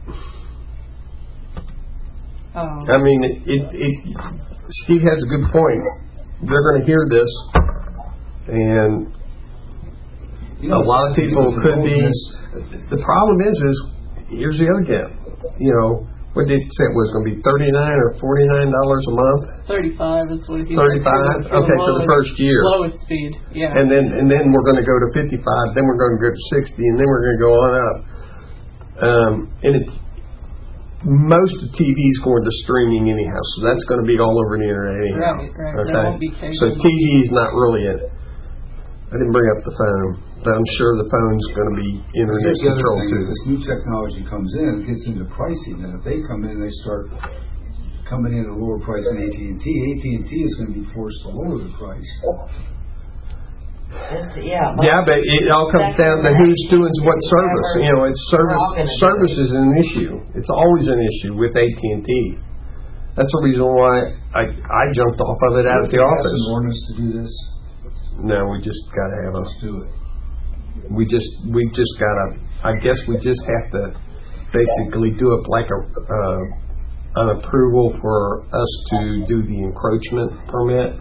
I mean, Steve has a good point. They're going to hear this, and a lot of people could be. The problem is here's the other gap. You know, what did it say it was going to be $39 or $49 a month? 35 is what he 35. Okay, for the first year. Lowest speed, yeah. And then we're going to go to 55. Then we're going to go to 60, and then we're going to go on up. And it's most of TV's going to streaming anyhow, so that's going to be all over the internet anyhow. Right. Okay, There won't be cable. so TV's not really in it. I didn't bring up the phone, but I'm sure the phone's going to be internet Here's the other controlled thing, too. if this new technology comes in, it gets into pricing, and if they come in, they start coming in at a lower price than AT&T. AT&T is going to be forced to lower the price. Yeah, but it all comes down to who's doing what service. You know, it's service is an issue. It's always an issue with AT&T. That's the reason why I jumped off of it out of the office. An ordinance to do this? No, we just got to have a. Let's do it. We just got to. I guess we just have to basically do it like an approval for us to do the encroachment permit.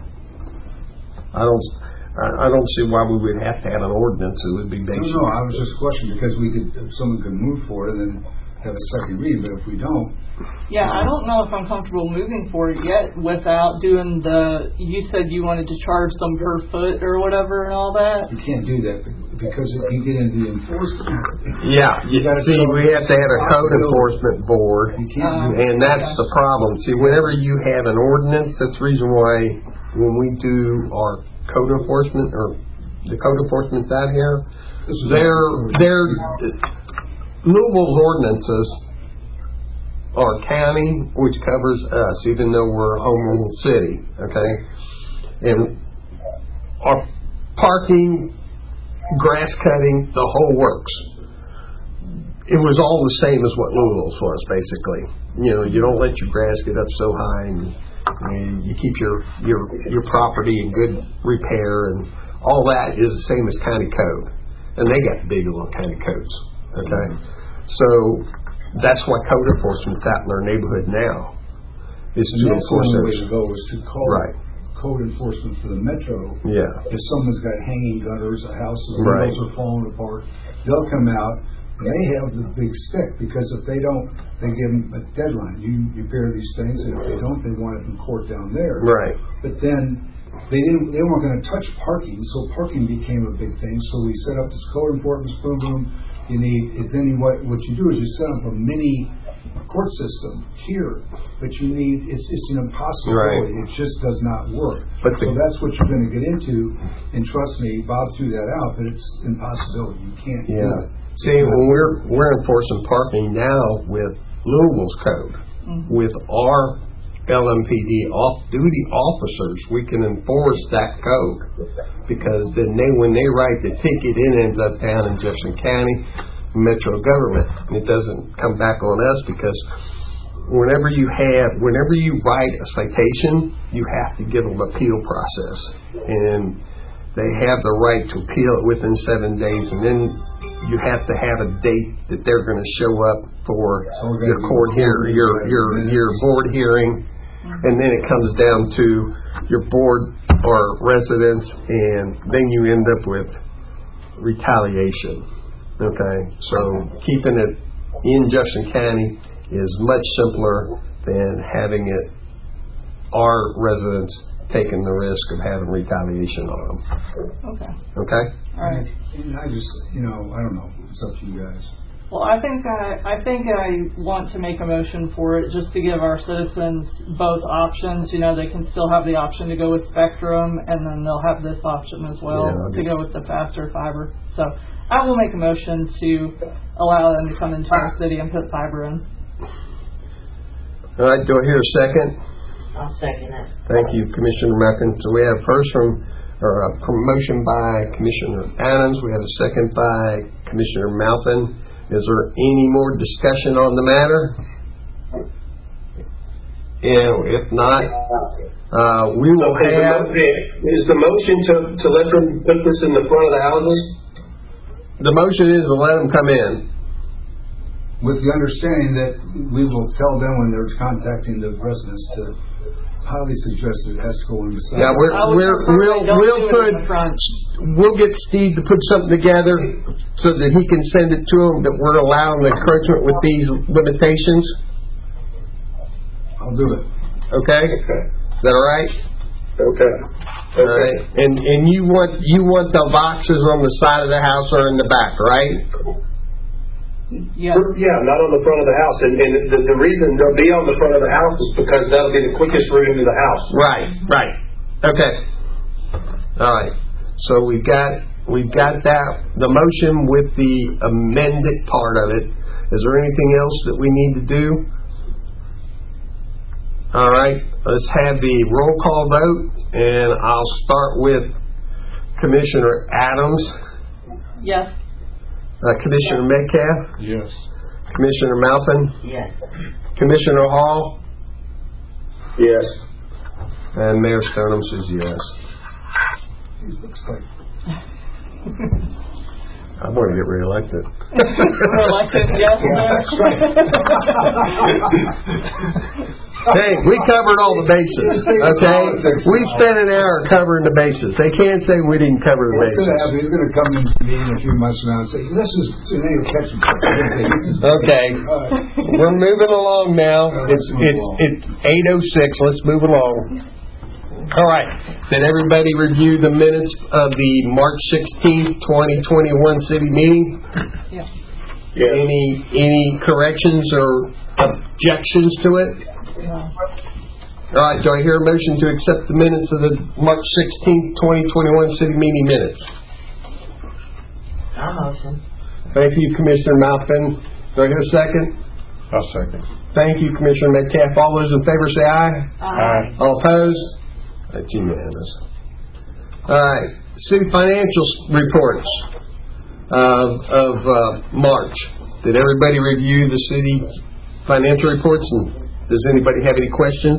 I don't see why we would have to have an ordinance. It would be basically. No, I was just questioning because someone could move for it and then have a second reading, but if we don't. Yeah, I don't know if I'm comfortable moving for it yet without doing you said you wanted to charge them per foot or whatever and all that? You can't do that because if you get into the enforcement. Yeah, we have to have a code enforcement board, and that's the problem. See, whenever you have an ordinance, that's the reason why when we do our code enforcement or the code enforcement's out here, they're Louisville's ordinances are county, which covers us, even though we're a home rule city, okay? And our parking, grass cutting, the whole works. It was all the same as what Louisville's was, basically. You know, you don't let your grass get up so high, and you keep your property in good repair, and all that is the same as county code. And they got big little county codes, okay? So that's why code enforcement's out in our neighborhood now. Is to enforce the way to go is to call code enforcement for the metro. Yeah. If someone's got hanging gutters, a house's windows are falling apart, they'll come out and they have the big stick because if they don't, they give them a deadline. You repair these things, and if they don't, they want it in court down there. Right. But then they weren't going to touch parking, so parking became a big thing. So we set up this code enforcement boom. You need what you do is you set up a mini court system here, but you need it's an impossibility. Right. It just does not work. So that's what you're going to get into, and trust me, Bob threw that out, but it's impossibility. You can't do it. See, when we're enforcing parking now with Louisville's code, with our LMPD off-duty officers, we can enforce that code because then when they write the ticket, it ends up down in Jefferson County Metro government. And it doesn't come back on us because whenever you write a citation, you have to give them an appeal process, and they have the right to appeal it within 7 days, and then you have to have a date that they're going to show up for your court hearing, your board hearing. And then it comes down to your board or residents, and then you end up with retaliation. Okay, so keeping it in Jefferson County is much simpler than having it our residents taking the risk of having retaliation on them. Okay. Okay. All right. And I just, I don't know. It's up to you guys. Well, I think I want to make a motion for it just to give our citizens both options. They can still have the option to go with Spectrum, and then they'll have this option as well to go with the faster fiber. So I will make a motion to allow them to come into our city and put fiber in. All right, do I hear a second? I'll second it. Thank you, Commissioner Mackin. So we have first from or a promotion by Commissioner Adams. We have a second by Commissioner Malpin. Is there any more discussion on the matter? If not, we will have... Is the motion to let them put this in the front of the houses? The motion is to let them come in. With the understanding that we will tell them when they're contacting the residents to highly suggest it has to go on the side. Yeah, we'll get Steve to put something together so that he can send it to them that we're allowing the encroachment with these limitations. I'll do it. Okay? Is that all right? Okay. All right. And you want the boxes on the side of the house or in the back, right? Yeah, not on the front of the house. And the reason they'll be on the front of the house is because that'll be the quickest route into the house. Right. Okay. All right. So we've got that, the motion with the amended part of it. Is there anything else that we need to do? All right. Let's have the roll call vote, and I'll start with Commissioner Adams. Yes. Commissioner Metcalf? Yes. Commissioner Malpin? Yes. Commissioner Hall? Yes. And Mayor Stoneham says yes. He looks like... I want to get reelected. Reelected, yes. That's right. Hey, we covered all the bases, okay? We spent an hour covering the bases. They can't say we didn't cover the bases. He's going to come into the meeting a few months from now and say, this is Sinead Ketchum. Okay. We're moving along now. It's 8:06. Let's move along. All right. Did everybody review the minutes of the March 16th, 2021 city meeting? Yeah. Any corrections or objections to it? No. All right. Do I hear a motion to accept the minutes of the March 16th, 2021 city meeting minutes? I motion. Thank you, Commissioner Malpin. Do I hear a second? I'll second. Thank you, Commissioner Metcalf. All those in favor say aye. Aye. All opposed? That's unanimous. All right. City financial reports of March. Did everybody review the city financial reports? And does anybody have any questions?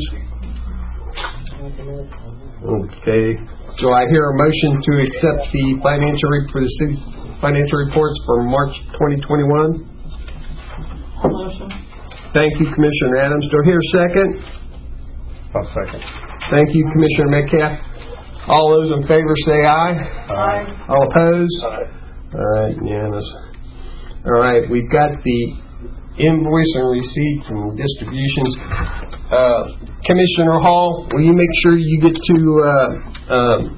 Okay. Do I hear a motion to accept the for the city financial reports for March 2021? Motion. Thank you, Commissioner Adams. Do I hear a second? I'll second. Thank you, Commissioner Metcalf. All those in favor say aye. Aye. All opposed? Aye. All right, unanimous. All right, we've got the invoice and receipts and distributions. Commissioner Hall, will you make sure you get to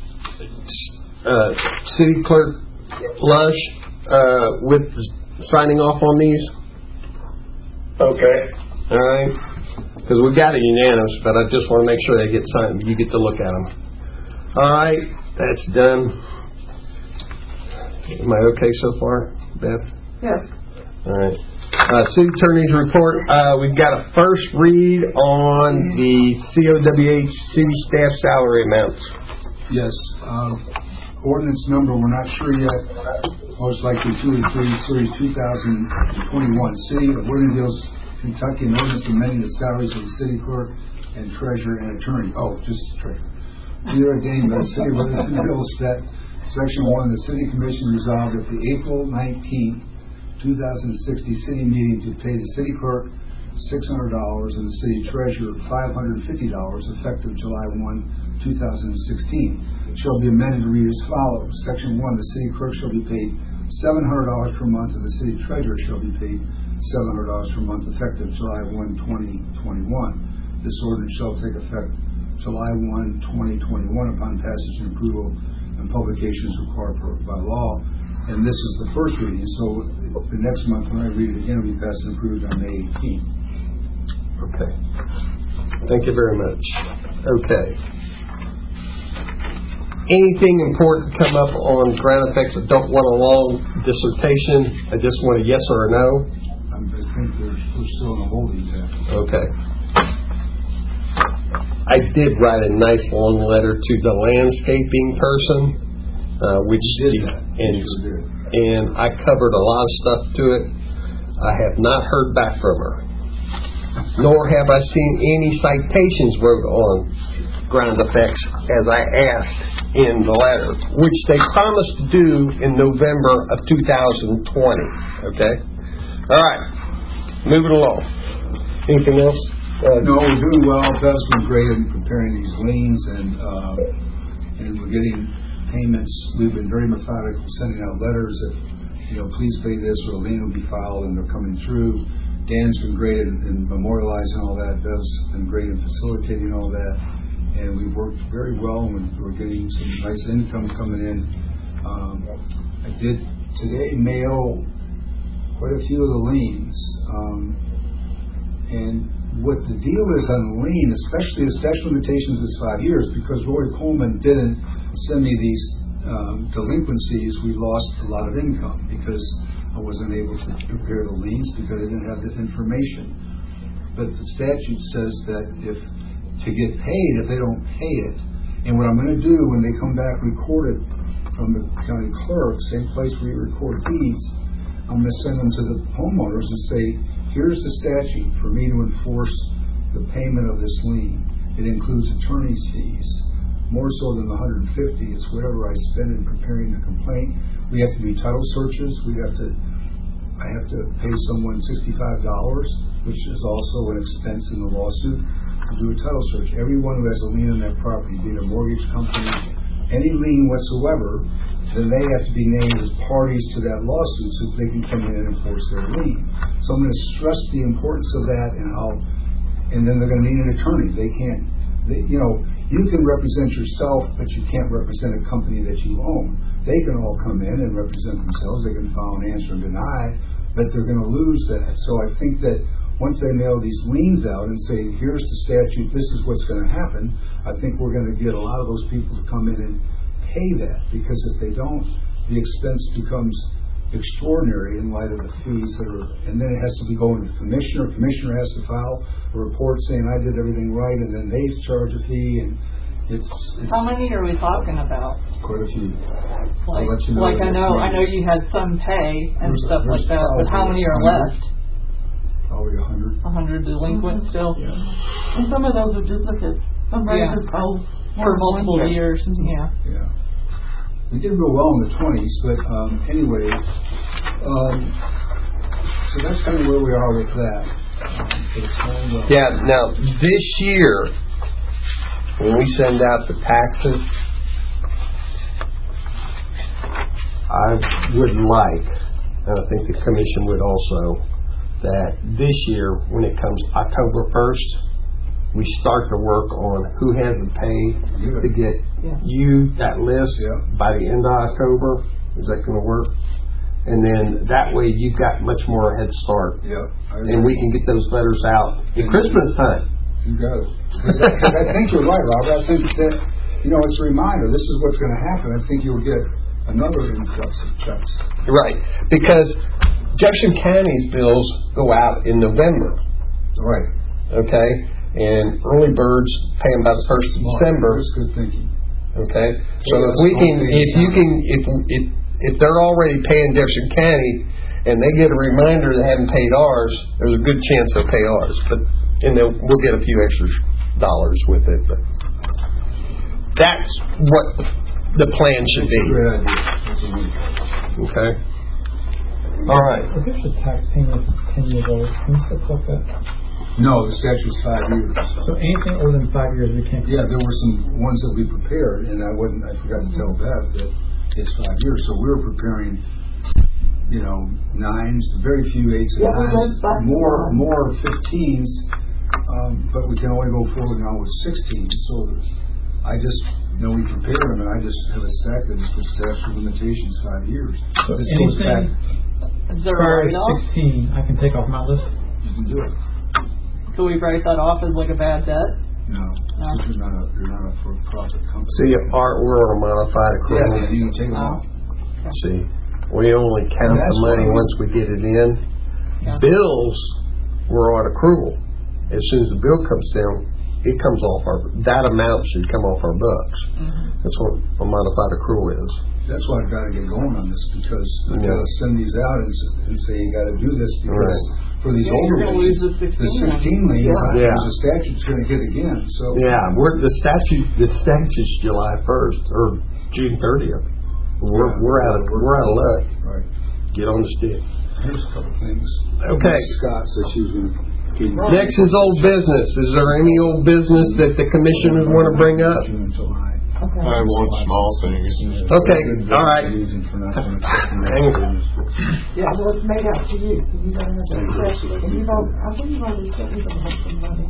City Clerk Lush with signing off on these? Okay. All right. Because we've got a unanimous, but I just want to make sure they get signed. You get to look at them. All right. That's done. Am I okay so far, Beth? Yes. All right. City Attorney's report. We've got a first read on the COWH city staff salary amounts. Yes. Ordinance number, we're not sure yet. Most likely 283, Series 2021. City of Woodland Hills, Kentucky, an ordinance amending the salaries of the city clerk and treasurer and attorney. Oh, just treasurer. Be ordained by the city of Woodland Hills that Section 1, the City Commission resolved at the April 19th, 2060 city meeting to pay the city clerk $600 and the city treasurer $550 effective July 1, 2016. It shall be amended to read as follows. Section 1, the city clerk shall be paid $700 per month and the city treasurer shall be paid $700 per month effective July 1, 2021. This ordinance shall take effect July 1, 2021 upon passage and approval and publications required by law. And this is the first reading, so the next month when I read it again, it'll be passed and approved on May 18th. Okay. Thank you very much. Okay. Anything important come up on ground effects? I don't want a long dissertation. I just want a yes or a no. I think we're still in a holding pattern. Okay. I did write a nice long letter to the landscaping person, which and I covered a lot of stuff to it. I have not heard back from her, nor have I seen any citations wrote on ground effects as I asked in the letter, which they promised to do in November of 2020. Okay? All right. Moving along. Anything else? No, we're doing well. Bev's been great in preparing these liens, and we're getting payments. We've been very methodical, sending out letters that, please pay this or a lien will be filed, and they're coming through. Dan's been great in memorializing all that. Bev's been great in facilitating all that. And we've worked very well, and we're getting some nice income coming in. I did today mail quite a few of the liens. And what the deal is on the lien, especially the statute of limitations is 5 years, because Roy Coleman didn't send me these delinquencies, we lost a lot of income because I wasn't able to prepare the liens because I didn't have the information. But the statute says that to get paid, if they don't pay it, and what I'm going to do when they come back recorded from the county clerk, same place where you record deeds, I'm going to send them to the homeowners and say, here's the statute for me to enforce the payment of this lien. It includes attorney's fees, more so than the $150. It's whatever I spend in preparing the complaint. We have to do title searches. I have to pay someone $65, which is also an expense in the lawsuit, to do a title search. Everyone who has a lien on that property, be it a mortgage company, any lien whatsoever, then they have to be named as parties to that lawsuit so that they can come in and enforce their lien. So I'm going to stress the importance of that, and then they're going to need an attorney. You can represent yourself, but you can't represent a company that you own. They can all come in and represent themselves. They can file an answer and deny, but they're going to lose that. So I think that once they mail these liens out and say, here's the statute, this is what's going to happen, I think we're going to get a lot of those people to come in and pay that, because if they don't, the expense becomes extraordinary in light of the fees that are, and then it has to be going to the commissioner. Commissioner has to file a report saying I did everything right, and then they charge a fee, and it's how many are we talking about? Quite a few. Like, I'll let you know. I know you had some pay and stuff like that, but how many are left? Probably 100. 100 delinquent still. Yeah. And some of those are duplicates. Somebody just owes for multiple years. Yeah. Yeah. We did real well in the 20s, but anyway, so that's kind of where we are with that. It's going well. Yeah. Now this year, when we send out the taxes, I would like, and I think the commission would also, that this year, when it comes October 1st, we start to work on who hasn't paid to get you that list by the end of October. Is that going to work? And then that way you've got much more head start. Yeah. And we can get those letters out at Christmas time. You got it. I think you're right, Robert. I think that, it's a reminder. This is what's going to happen. I think you'll get another influx of checks. Right. Because Jefferson County's bills go out in November. Right. Okay? And early birds pay them by the 1st of December. That's good thinking. Okay? So if they're already paying Jefferson County and they get a reminder they haven't paid ours, there's a good chance they'll pay ours. And we'll get a few extra dollars with it. But that's what the plan should be. That's a great idea. That's a win. Okay? All right. If there's a tax payment 10 years old, can you still collect that? No, the statute's 5 years. So anything older than 5 years, we can't. Yeah, there were some ones that we prepared, and I forgot to tell Bev that it's 5 years. So we were preparing, 9s, very few 8s and 9s, more 15s, but we can only go forward now with 16s. So I just, we prepared them, and I just have a stack that just puts statute of limitations 5 years. So this anything prior to 16, I can take off my list? You can do it. Can we write that off as like a bad debt? No. You're not a for-profit company. See, if we're on a modified accrual. Yeah, you can take it off. See, we only count the money once we get it in. Yeah. Bills, we're on accrual. As soon as the bill comes down, it comes off that amount should come off our books. That's what a modified accrual is. That's why I've got to get going on this, because I've got to send these out and say you got to do this, because for these older you're going to lose the 16 lanes, the statute's going to hit again. So the statute's July 1st or June 30th. We're out of luck. Right. Get on the stick. Here's a couple things. Okay. Scott said she was going to. Next is old business. Is there any old business that the commissioners want to bring up? I have one small thing. Okay, all right. Yeah, well, it's made out to you, so you don't have to check. And I think you've already sent me some money.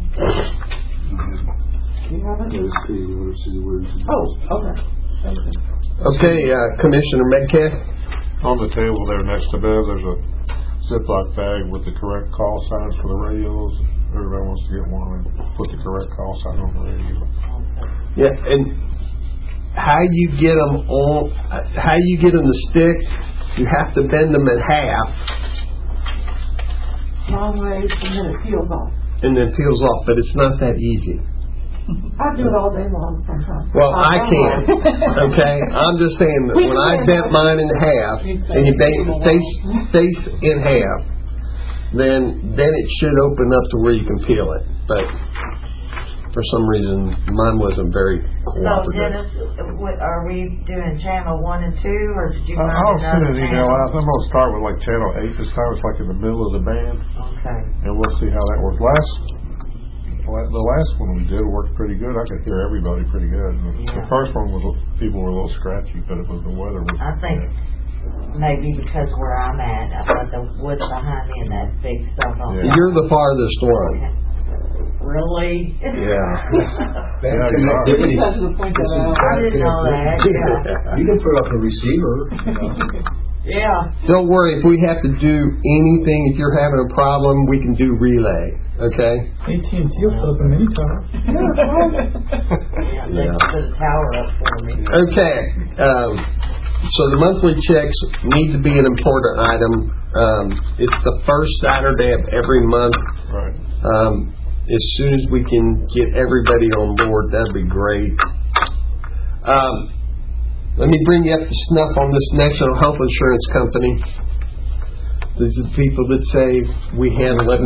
You haven't? Oh, okay. Thank you. Okay, Commissioner Metcalf. On the table there next to Bev, there's a Ziploc bag with the correct call signs for the radios. Everybody wants to get one and put the correct call sign on the radio. Yeah, and how you get them to stick, you have to bend them in half. Long ways, and then it peels off. And then peels off, but it's not that easy. I do it all day long sometimes. Well, I can't. Okay, I'm just saying that when I bent mine in half and you face in half, then it should open up to where you can peel it. But for some reason, mine wasn't very cooperative. So, Dennis, are we doing channel 1 and 2, or did you find I'll send another an email channel? out. I'm going to start with like channel 8 this time. It's like in the middle of the band. Okay. And we'll see how that works. The last one we did worked pretty good. I could hear everybody pretty good. The first one people were a little scratchy, but it was the weather. I think maybe because where I'm at, I thought the woods behind me and that big cell phone. Yeah. You're the farthest one. Really? Yeah. Bad connectivity. I didn't know that. Yeah. You can put up a receiver. Yeah. Don't worry, if we have to do anything, if you're having a problem, we can do relay. Okay? AT&T will put up a mini tower. They put a tower up for me. Okay. So the monthly checks need to be an important item. It's the first Saturday of every month. Right. As soon as we can get everybody on board, that'd be great. Let me bring you up to snuff on this National Health Insurance Company. These are the people that say we had $11,000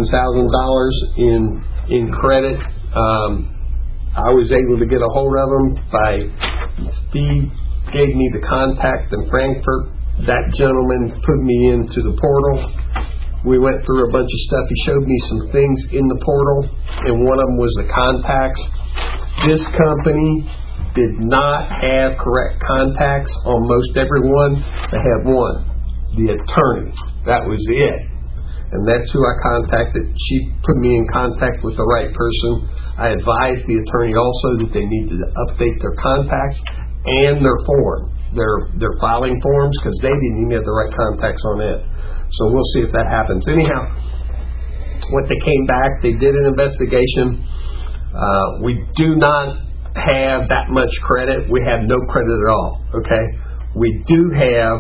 in credit. I was able to get a hold of them by Steve gave me the contact in Frankfurt. That gentleman put me into the portal. We went through a bunch of stuff. He showed me some things in the portal, and one of them was the contacts. This company did not have correct contacts on most everyone. They had one, the attorney. That was it. And that's who I contacted. She put me in contact with the right person. I advised the attorney also that they needed to update their contacts and their form, their filing forms, because they didn't even have the right contacts on it. So we'll see if that happens. Anyhow, what they came back, they did an investigation. We do not have that much credit. We have no credit at all. Okay, we do have.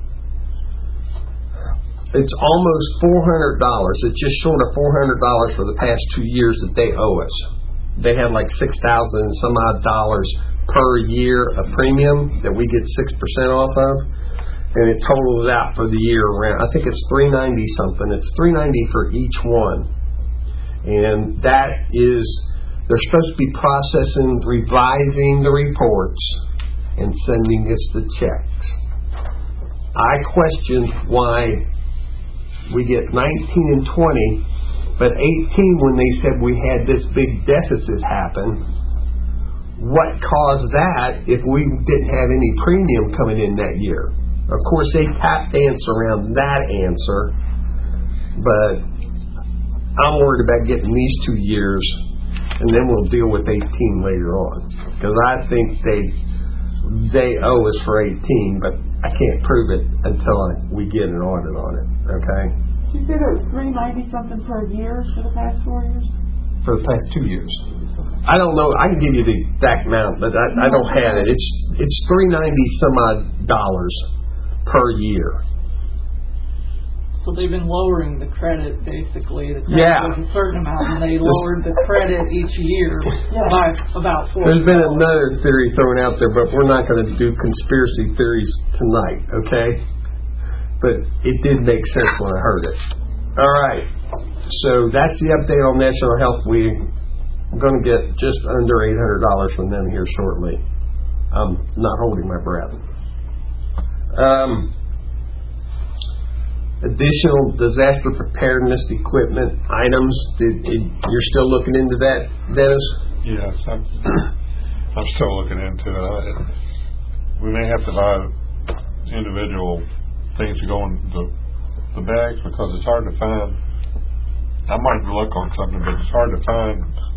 It's almost $400. It's just short of $400 for the past 2 years that they owe us. They had like $6,000 and some odd dollars per year of premium that we get 6% off of, and it totals out for the year around. I think it's $390 something. It's $390 for each one, and that is they're supposed to be processing, revising the reports, and sending us the checks. I question why we get 19 and 20, but 18 when they said we had this big deficit happen. What caused that if we didn't have any premium coming in that year? Of course, they tap dance around that answer, but I'm worried about getting these 2 years, and then we'll deal with 18 later on, because I think they owe us for 18, but I can't prove it until we get an audit on it. Okay. You said it was $390 something per year for the past 4 years. For the past 2 years. I don't know. I can give you the exact amount, but I don't have it. It's $390 some odd dollars per year. So they've been lowering the credit, basically. The credit Yeah. was a certain amount, and they lowered the credit each year by about 40. There's been another theory thrown out there, but we're not going to do conspiracy theories tonight, okay? But it did make sense when I heard it. All right. So that's the update on National Health. We're going to get just under $800 from them here shortly. I'm not holding my breath. Additional disaster preparedness equipment items. You're still looking into that, Dennis? Yes, I'm still looking into it. We may have to buy individual things to go in the bags because it's hard to find. I might look on something, but it's hard to find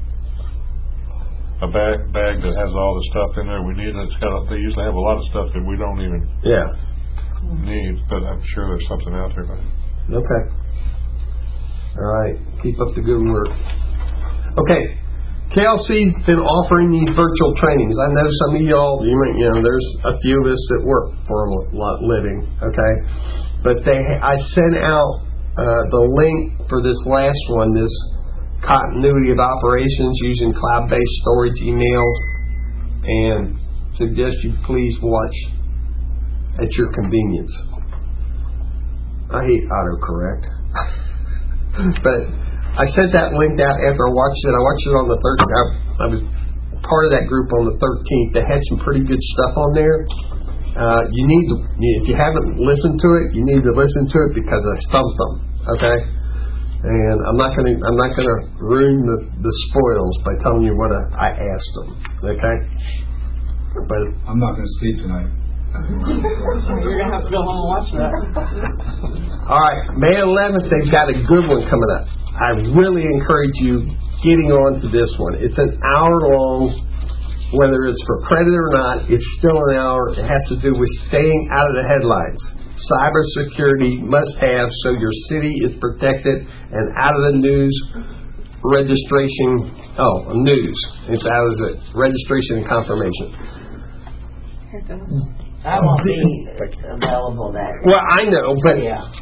a bag that has all the stuff in there we need. They usually have a lot of stuff that we don't even need, but I'm sure there's something out there. Okay. All right. Keep up the good work. Okay. KLC's been offering these virtual trainings. I know some of y'all, there's a few of us that work for a living. Okay. But I sent out the link for this last one, this continuity of operations using cloud-based storage emails, and suggest you please watch at your convenience. I hate autocorrect. But I sent that link out after I watched it. I watched it on the 13th. I was part of that group on the 13th. They had some pretty good stuff on there. You need to, if you haven't listened to it, you need to listen to it because I stumped them. Okay? And I'm not gonna ruin the spoils by telling you what I asked them. Okay? But I'm not gonna sleep tonight. You're going to have to go home and watch that. All right, May 11th, they've got a good one coming up. I really encourage you getting on to this one. It's an hour long. Whether it's for credit or not, it's still an hour. It has to do with staying out of the headlines. Cybersecurity must have so your city is protected and out of the news registration. News. It's out of the registration and confirmation. I won't be available that day. Well, I know, but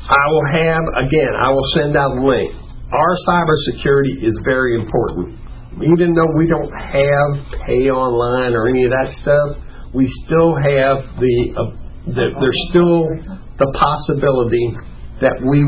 I will send out a link. Our cybersecurity is very important. Even though we don't have pay online or any of that stuff, we still have there's still the possibility that we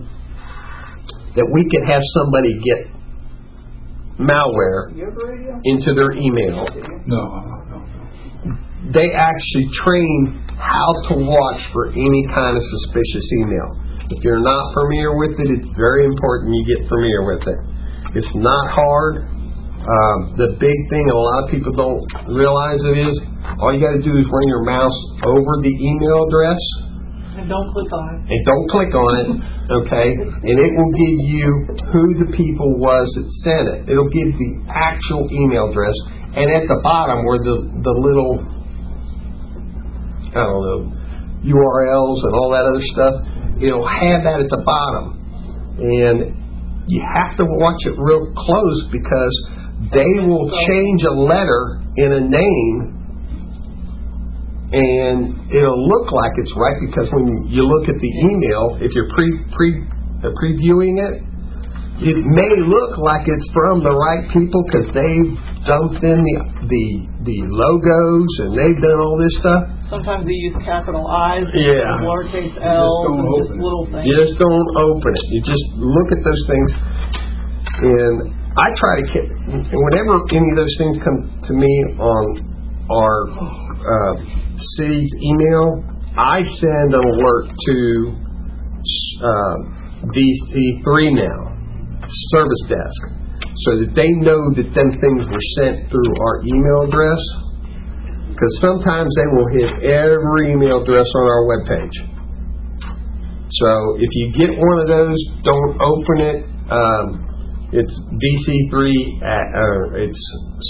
could have somebody get malware into their email. No. They actually train how to watch for any kind of suspicious email. If you're not familiar with it, it's very important you get familiar with it. It's not hard. The big thing a lot of people don't realize it is, all you got to do is run your mouse over the email address. And don't click on it. And don't click on it, okay? And it will give you who the people was that sent it. It'll give the actual email address. And at the bottom where the little, URLs and all that other stuff, it'll have that at the bottom. And you have to watch it real close because they will change a letter in a name and it'll look like it's right because when you look at the email, if you're previewing it, it may look like it's from the right people because they've dumped in the logos and they've done all this stuff. Sometimes they use capital I's and lowercase L's and just little things. You just don't open it. You just look at those things. And I try to keep, whenever any of those things come to me on our city's email, I send an alert to DC3 now, service desk, so that they know that them things were sent through our email address. Because sometimes they will hit every email address on our webpage. So if you get one of those, don't open it. It's DC3. It's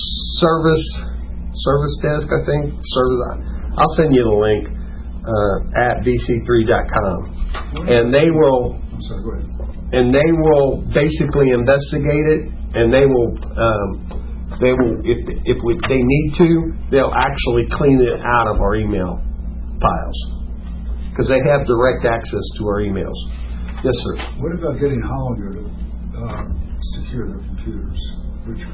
service desk, I think. I'll send you the link at bc3.com, and they will. I'm sorry, go ahead. And they will basically investigate it, and they will if they need to, they'll actually clean it out of our email files because they have direct access to our emails. Yes, sir. What about getting Hollander to secure their computers? Richard?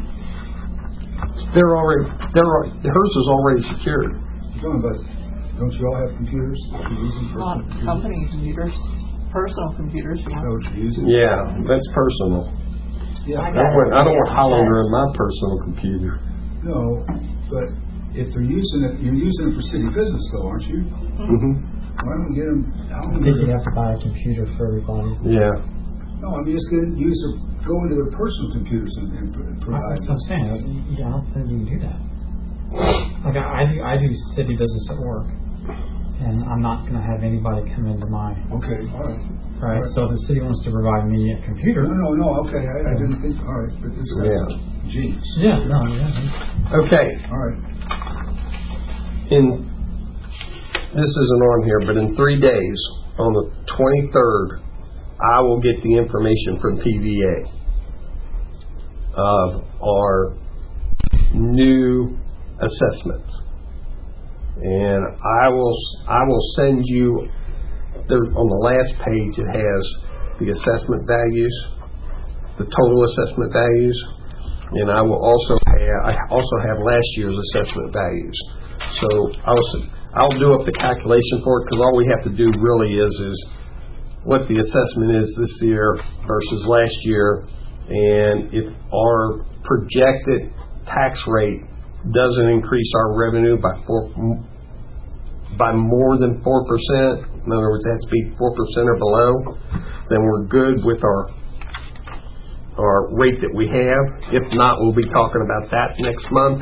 Hers is already secured. Don't you all have computers that you're using? Not company computers, personal computers. Is that what you're using? Yeah, that's personal. Yeah. I don't want Hollander in my personal computer. No, but if they're using it, you're using it for city business, though, aren't you? Mm-hmm. Why don't we get them? I think you have to buy a computer for everybody. Yeah. No, I mean, just go into their personal computers and provide. That's what I'm saying. Yeah, I don't think you can do that. Like I do city business at work, and I'm not going to have anybody come into my. Okay, all right. Right. So if the city wants to provide me a computer. No. Okay, I didn't think. All right, but this guy's genius. Yeah. No. Yeah. Okay. All right. This isn't on here, but in 3 days, on the 23rd, I will get the information from PVA of our new assessments, and I will send you. On the last page, it has the assessment values, the total assessment values, and I also have last year's assessment values. So I'll do up the calculation for it, because all we have to do really is what the assessment is this year versus last year, and if our projected tax rate doesn't increase our revenue by more than 4%, in other words, it has to be 4% or below, then we're good with our rate that we have. If not, we'll be talking about that next month.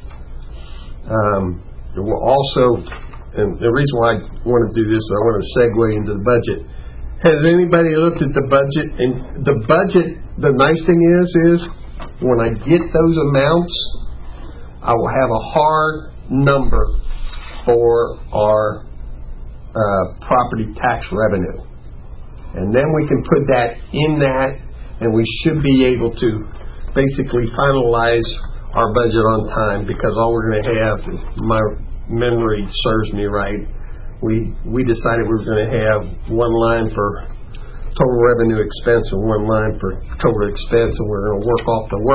We'll also, and the reason why I want to do this is I want to segue into the budget. Has anybody looked at the budget? And the budget, the nice thing is when I get those amounts, I will have a hard number for our property tax revenue. And then we can put that in that, and we should be able to basically finalize our budget on time, because all we're going to have, if my memory serves me right, we decided we were going to have one line for total revenue expense and one line for total expense, and we're going to work off the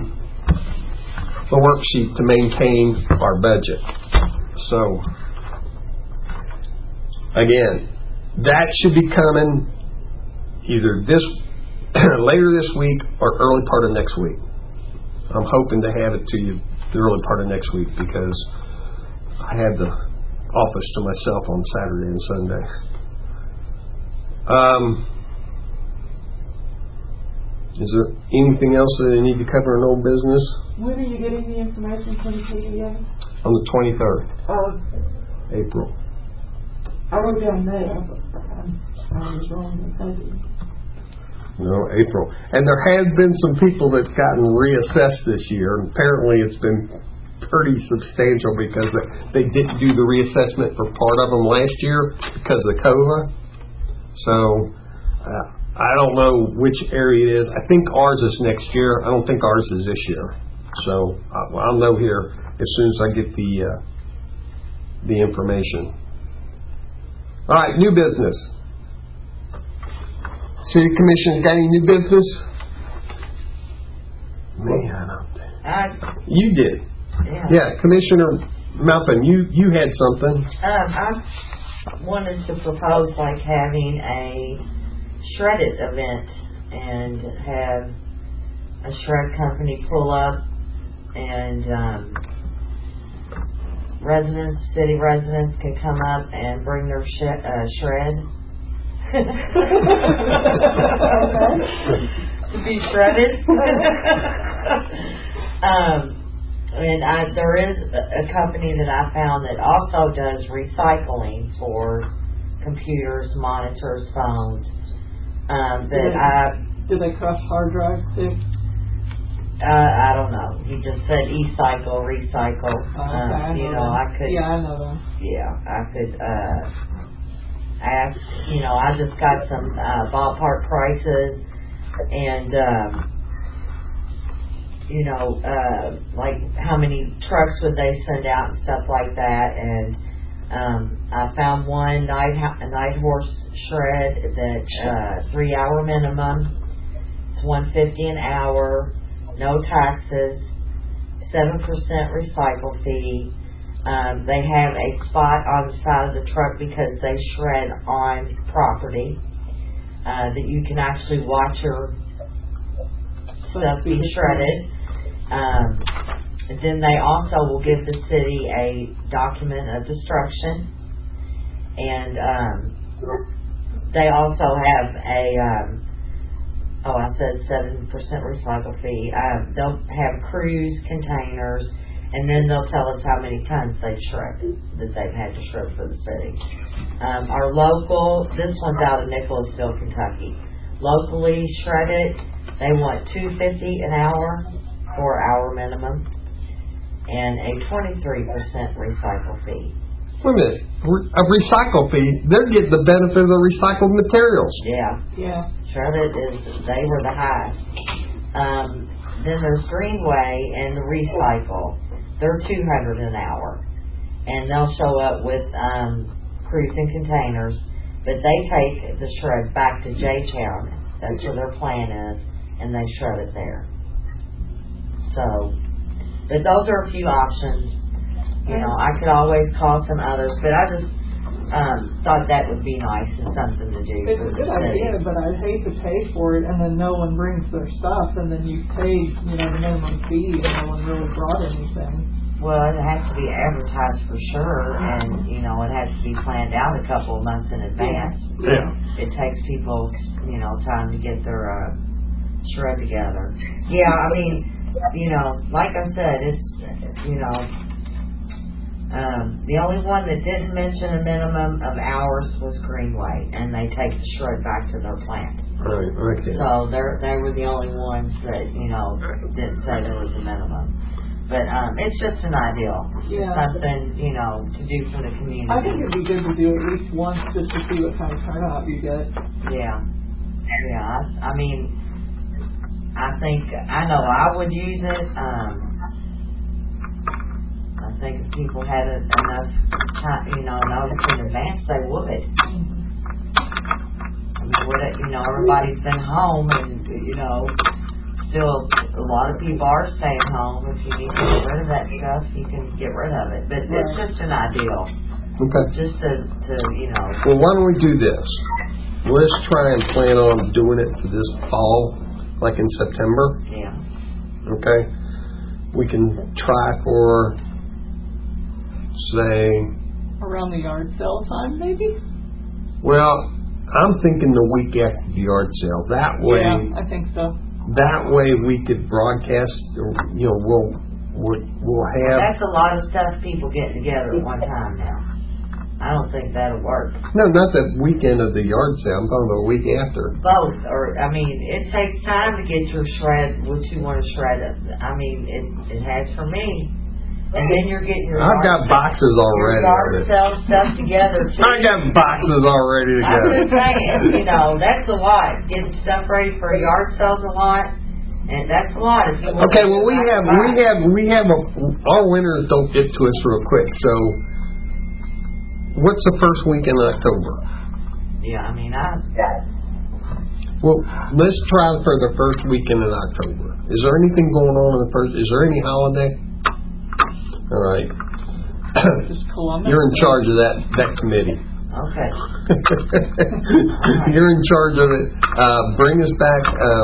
worksheet to maintain our budget. So, again, that should be coming either later this week or early part of next week. I'm hoping to have it to you the early part of next week, because I had the office to myself on Saturday and Sunday. Is there anything else that I need to cover in old business? When are you getting the information from the PVA? On the 23rd. April. I wrote down May. I was wrong in thinking. No, April. And there has been some people that's gotten reassessed this year, and apparently it's been pretty substantial, because they didn't do the reassessment for part of them last year because of COVA. So I don't know which area it is. I think ours is next year. I don't think ours is this year. So I'll know here as soon as I get the information. All right, new business. City Commission got any new business? Man, you did. Yeah, Commissioner Malpin, you had something. I wanted to propose like having a shredded event and have a shred company pull up, and city residents can come up and bring their shred to be shredded. And there is a company that I found that also does recycling for computers, monitors, phones. Do they crush hard drives too? I don't know. He just said e-cycle, recycle. I could. Yeah, I know them. Yeah, I could ask. I just got some ballpark prices, and like how many trucks would they send out and stuff like that. And I found one night horse shred that 3 hour minimum. It's $150 an hour, no taxes, 7% recycle fee. They have a spot on the side of the truck because they shred on property that you can actually watch your stuff be shredded. Then they also will give the city a document of destruction, and they also have a I said 7% recycle fee. They'll have crews, containers, and then they'll tell us how many tons they've shredded, that they've had to shred for the city. Our local, this one's out of Nicholasville, Kentucky. Locally shredded, they want $250 an hour, 4 hour minimum, and a 23% recycle fee. Wait a minute. A recycle fee, they're getting the benefit of the recycled materials. Yeah. Shredded they were the highest. Then there's Greenway and the recycle. They're $200 an hour. And they'll show up with crews and containers, but they take the shred back to J-Town. That's where their plan is, and they shred it there. So, but those are a few options. You know, I could always call some others, but I just thought that would be nice and something to do. It's a good idea, but I'd hate to pay for it and then no one brings their stuff and then you paid, the minimum fee and no one really brought anything. Well, it has to be advertised for sure, and it has to be planned out a couple of months in advance. Yeah. It takes people, time to get their shred together. Yeah, I mean, like I said, it's the only one that didn't mention a minimum of hours was Greenway, and they take the shred back to their plant. Right. Okay. So they were the only ones that didn't say there was a minimum. But it's just an ideal, something to do for the community. I think it'd be good to do at least once just to see what kind of turnout you get. Yeah. I mean, I know I would use it. I think if people had enough time, notice in advance, they would. I mean, everybody's been home, and still a lot of people are staying home. If you need to get rid of that stuff, you can get rid of it. But it's just an ideal. Okay. Just to Well, why don't we do this? Let's try and plan on doing it for this fall, like in September. Yeah. Okay. We can try for, say, around the yard sale time, maybe? Well, I'm thinking the week after the yard sale. That way, yeah, I think so. That way we could broadcast. We'll have. That's a lot of stuff people getting together at one time now. I don't think that'll work. No, not the weekend of the yard sale. I'm talking about the week after. Both, it takes time to get your shred, what you want to shred. I mean, it has for me. And then you're getting your. I've got boxes already. Your yard sale stuff together too. I got boxes already to go. I'm just saying, that's a lot. Getting stuff ready for a yard sale's a lot, and that's a lot. If you want okay, well we have our winters don't get to us real quick. So, what's the first week in October? Yeah, Well, let's try for the first weekend in October. Is there anything going on in the first? Is there any holiday? All right. You're in charge of that committee. Okay. You're in charge of it. Bring us back.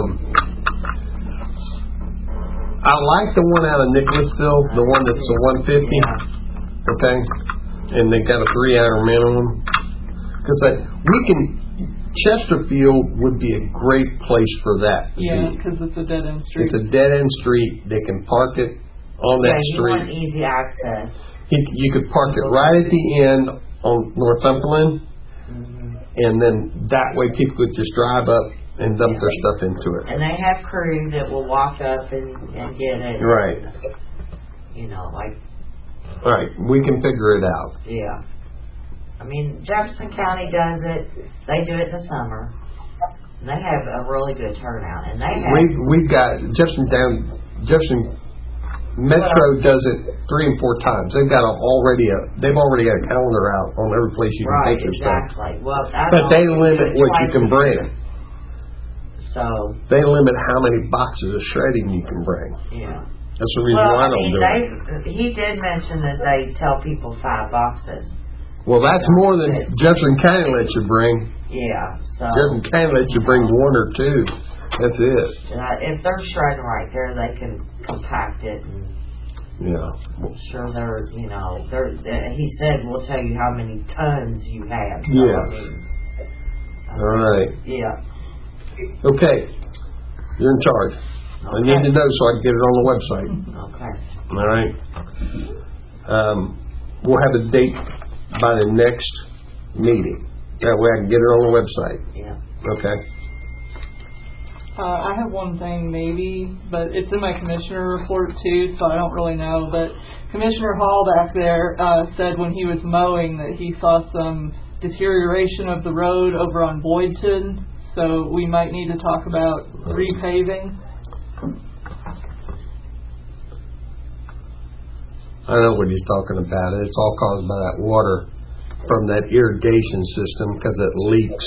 I like the one out of Nicholasville, the one that's the 150. Yeah. Okay. And they got a 3 hour minimum. Because Chesterfield would be a great place for that. Yeah, because it's a dead end street. It's a dead end street. They can park it on that street. You want easy access. You could park it right at the end on Northumberland, and then that way people could just drive up and dump their stuff into it. And they have crews that will walk up and get it. Right. All right, we can figure it out. Yeah. Jefferson County does it. They do it in the summer. And they have a really good turnout. And they have. We've got Jefferson Metro does it 3 and 4 times. They've already got a calendar out on every place you can Right, take your stuff. exactly. Well, But they limit what you can bring. So. They limit how many boxes of shredding you can bring. Yeah. That's the reason why I don't do it. He did mention that they tell people 5 boxes. Well, that's more than Jefferson County lets you bring. Yeah. So. Jefferson County lets you bring 1 or 2. That's it. If they're shredding right there, they can compact it. And yeah. Sure, he said we'll tell you how many tons you have. So Yeah. All right. Yeah. Okay. You're in charge. Okay. I need to know so I can get it on the website. Okay. All right. We'll have a date by the next meeting. That way I can get it on the website. Yeah. Okay. I have one thing maybe, but it's in my commissioner report too, so I don't really know. But Commissioner Hall back there said when he was mowing that he saw some deterioration of the road over on Boydton, so we might need to talk about repaving. I know what he's talking about. It's all caused by that water from that irrigation system because it leaks.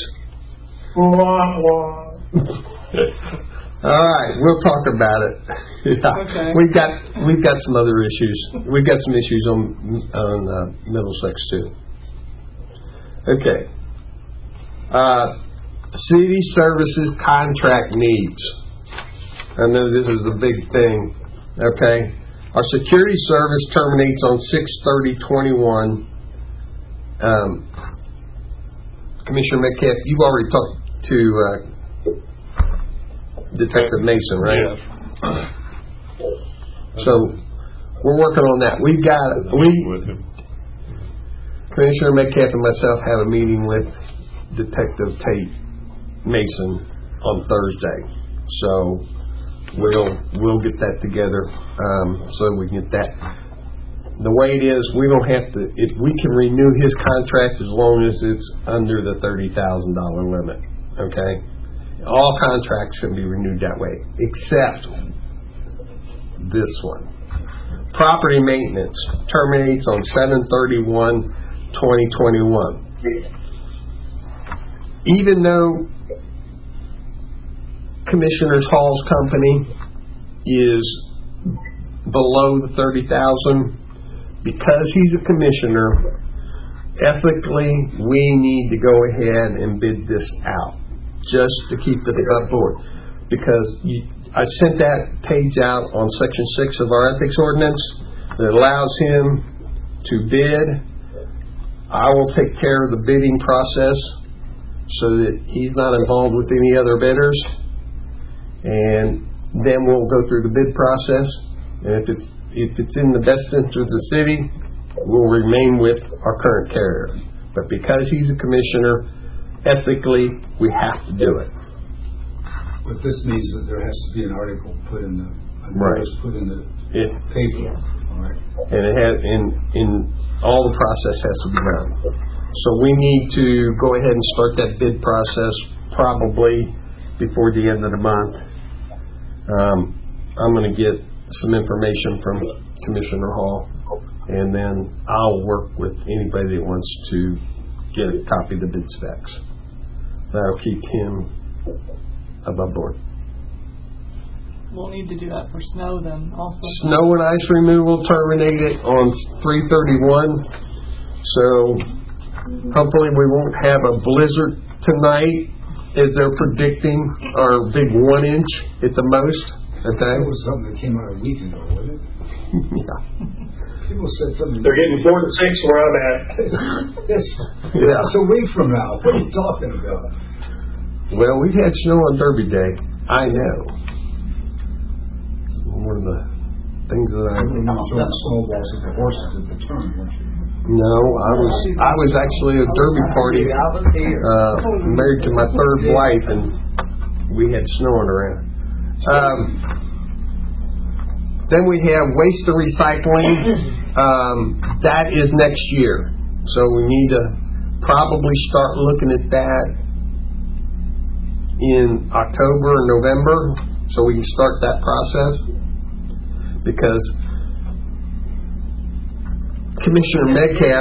All right, we'll talk about it. Yeah. Okay. We've got some other issues. We've got some issues on Middlesex too. Okay. City services contract needs. I know this is the big thing. Okay. Our security service terminates on 6/30/21. Commissioner Metcalf, you've already talked to Detective Mason, right? Yes. So we're working on that. Commissioner Metcalf and myself have a meeting with Detective Tate Mason on Thursday. So we'll get that together so we can get that. The way it is, we don't have to. We can renew his contract as long as it's under the $30,000 limit. Okay. All contracts can be renewed that way, except this one. Property maintenance terminates on 7/31/2021. Even though Commissioner Hall's company is below the $30,000, because he's a commissioner, ethically we need to go ahead and bid this out. Just to keep it above board. Because I sent that page out on Section 6 of our ethics ordinance that allows him to bid. I will take care of the bidding process so that he's not involved with any other bidders. And then we'll go through the bid process. And if it's in the best interest of the city, we'll remain with our current carrier. But because he's a commissioner, ethically, we have to do it. But this means that there has to be an article put in the paper. All right. And it has, in all the process has to be done. So we need to go ahead and start that bid process probably before the end of the month. I'm going to get some information from Commissioner Hall, and then I'll work with anybody that wants to get a copy of the bid specs. That'll keep him above board. We'll need to do that for snow then also. Snow and ice removal terminated on 3/31. So hopefully we won't have a blizzard tonight as they're predicting, or big 1 inch at the most. Okay. That was something that came out a week ago, wasn't it? Yeah. People said something. They're getting 4 to 6 where I'm at. It's a week from now. What are you talking about? Well, we've had snow on Derby Day. I know. It's one of the things that I. You were throwing snowballs at the horses at the turn, weren't you? No, I was actually at a Derby party. Married to my 3rd wife, and we had snowing around. Then we have waste to recycling. That is next year. So we need to probably start looking at that in October or November so we can start that process. Because Commissioner Metcalf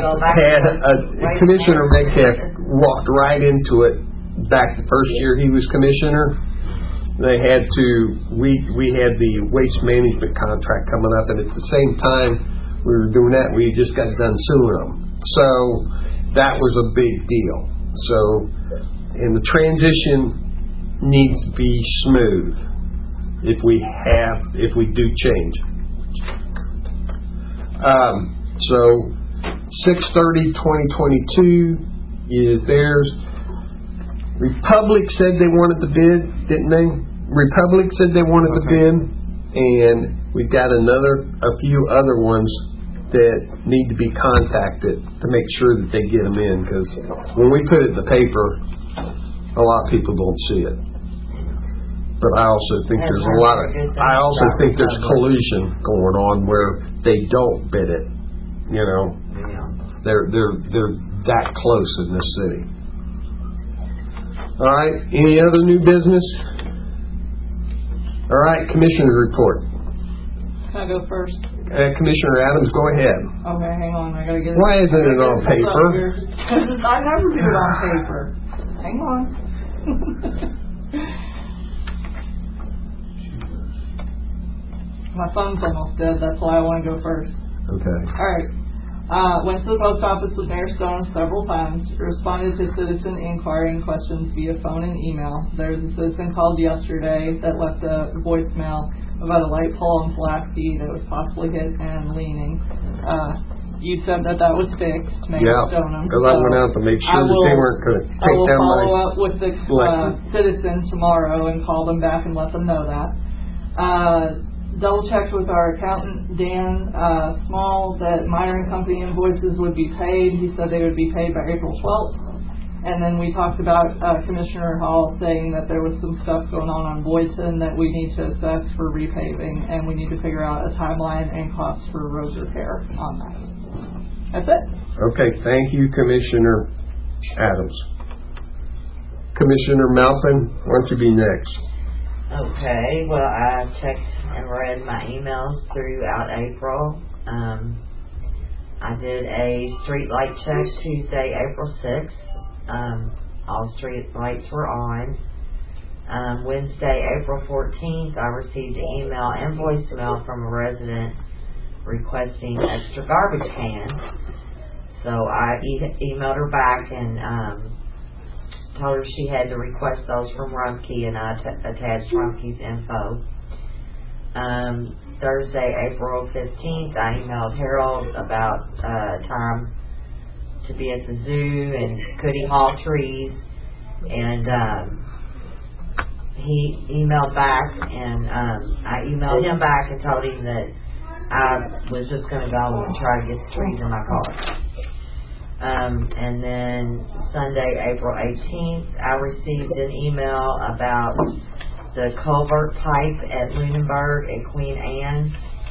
walked right into it back the first year he was commissioner. They had to, we had the waste management contract coming up, and at the same time we were doing that, we just got done suing them. So that was a big deal. So, and the transition needs to be smooth if we do change. So 6/30/2022 is theirs. Republic said they wanted to bid, didn't they? Republic said they wanted to bid, and we've got a few other ones that need to be contacted to make sure that they get them in, because when we put it in the paper, a lot of people don't see it. But I also think there's there's collusion going on where they don't bid it. You know, they're that close in this city. All right. Any other new business? All right. Commissioner report. Can I go first? Commissioner Adams, go ahead. Okay, hang on. I gotta get it. Why isn't it on paper? I never do it on paper. Hang on. My phone's almost dead. That's why I want to go first. Okay. All right. Went to the post office with Mayor Stone several times. Responded to citizen inquiry and questions via phone and email. There was a citizen called yesterday that left a voicemail about a light pole in Pulaski that was possibly hit and leaning. You said that was fixed, Mayor Stoneham. Because I went out to make sure that they weren't going to take down my... I will follow up with the citizen tomorrow and call them back and let them know that. Double checked with our accountant, Dan Small, that Meyer and Company invoices would be paid. He said they would be paid by April 12th. And then we talked about Commissioner Hall saying that there was some stuff going on Boydton that we need to assess for repaving, and we need to figure out a timeline and costs for road repair on that. That's it. Okay, thank you, Commissioner Adams. Commissioner Malpin, why don't you be next? Okay, well, I checked and read my emails throughout April. I did a street light check Tuesday, April 6th. All street lights were on. Wednesday, April 14th, I received an email and voicemail from a resident requesting extra garbage cans. So I emailed her back and told her she had to request those from Rumpke, and I attached Rumpke's info. Thursday, April 15th, I emailed Harold about time to be at the zoo and could he haul trees, and he emailed back, and I emailed him back and told him that I was just going to go and try to get the trees in my car. And then Sunday, April 18th, I received an email about the culvert pipe at Lunenburg and Queen Anne's.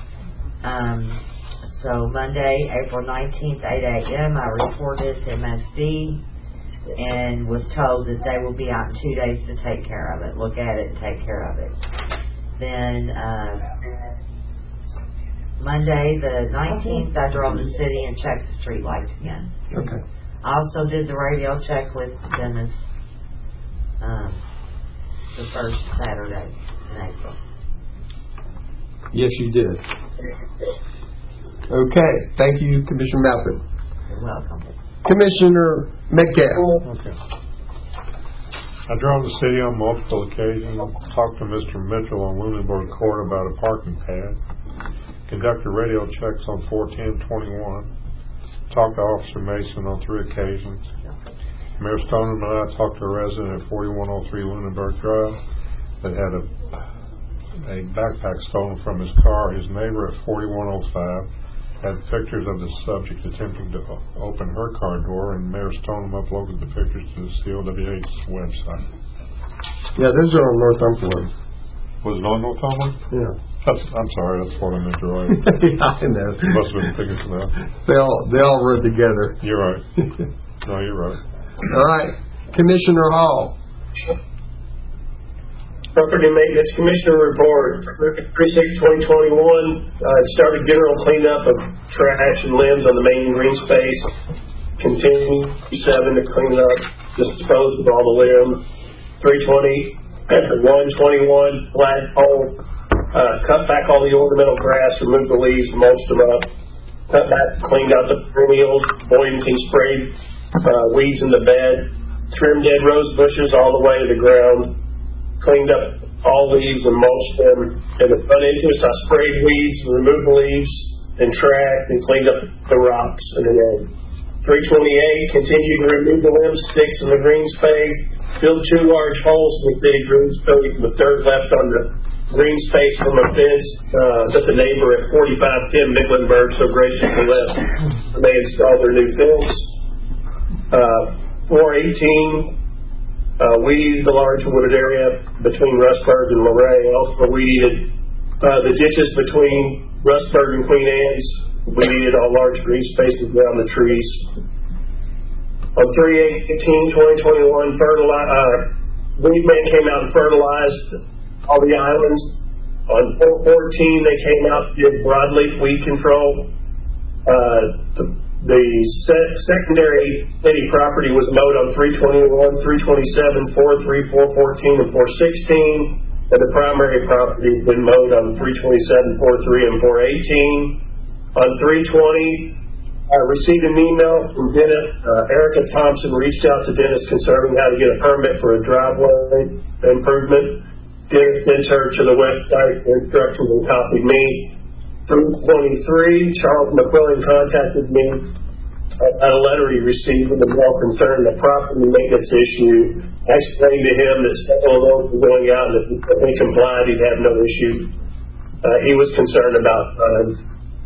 So Monday, April 19th, 8 a.m., I reported to MSD and was told that they will be out in 2 days to take care of it, look at it and take care of it. Then Monday the 19th, I drove to the city and checked the street lights again. Okay. I also did the radio check with Dennis the first Saturday in April. Yes, you did. Okay. Thank you, Commissioner Malpin. You're welcome. Commissioner Metcalf. Okay. I drove the city on multiple occasions, talked to Mr. Mitchell on Lunenburg Court about a parking pad, conducted radio checks on 41021, talked to Officer Mason on 3 occasions. Mayor Stoneham and I talked to a resident at 4103 Lunenburg Drive that had a backpack stolen from his car. His neighbor at 4105 had pictures of the subject attempting to open her car door, and Mayor Stoneham uploaded the pictures to the COWH website. Yeah, those are on Northumberland. Was it on Northumberland? Yeah. I'm sorry, that's what I meant to write. Yeah, I know. You must have been thinking of that. They all run together. You're right. No, you're right. All right. Commissioner Hall. Property Maintenance Commissioner report. Precinct 2021 started general cleanup of trash and limbs on the main green space. Continue 7 to clean up, dispose of all the limbs. 320, 121 flagpole. Cut back all the ornamental grass, removed the leaves, mulched them up. Cut back, cleaned out the perennials. Boyington sprayed weeds in the bed. Trimmed dead rose bushes all the way to the ground. Cleaned up all leaves and mulched them. In the front entrance, I sprayed weeds, removed the leaves, and tracked and cleaned up the rocks in the end. 328, continued to remove the limbs, sticks, and the green space. Filled 2 large holes in the city green space with dirt left on the green space from a fence that the neighbor at 4510 Mecklenburg so graciously left when they installed their new fence. 418, weeded the large wooded area between Rustburg and Luray. Also weeded the ditches between Rustburg and Queen Anne's. Weeded all large green spaces around the trees. On 3/18/2021, Weed Man came out and fertilized all the islands. On 4/14, they came out and did broadleaf weed control. The secondary city property was mowed on 3/21, 3/27, 4/3, 4/14, and 4/16. And the primary property has been mowed on 3/27, 4/3, and 4/18. On 3/20, I received an email from Dennis. Erica Thompson reached out to Dennis concerning how to get a permit for a driveway improvement. Dennis sent her to the website instructions and copied me. 3/23, Charles McQuillan contacted me at a letter he received with a mail concerning the property maintenance issue. I explained to him that several of those were going out and if they complied, he'd have no issue. He was concerned about funds.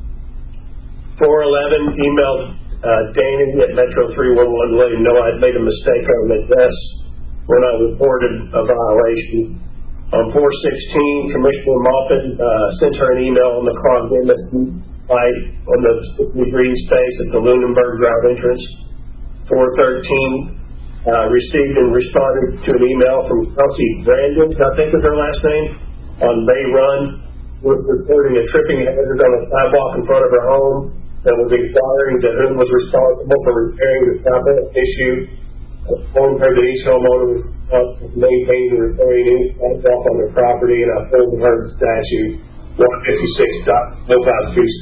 411 emailed Danny at Metro 311 to let him know I'd made a mistake on the address when I reported a violation. On 4/16, Commissioner Maupin sent her an email on the clogged light on the green space at the Lunenburg Drive entrance. 4/13, received and responded to an email from Kelsey Brandon, I think is her last name, on Bay Run, reporting a tripping hazard on a sidewalk in front of her home that was inquiring to whom was responsible for repairing the sidewalk issue. I informed her that each homeowner was responsible for maintaining and repairing any sidewalk on their property, and I told her the statute 156.052C.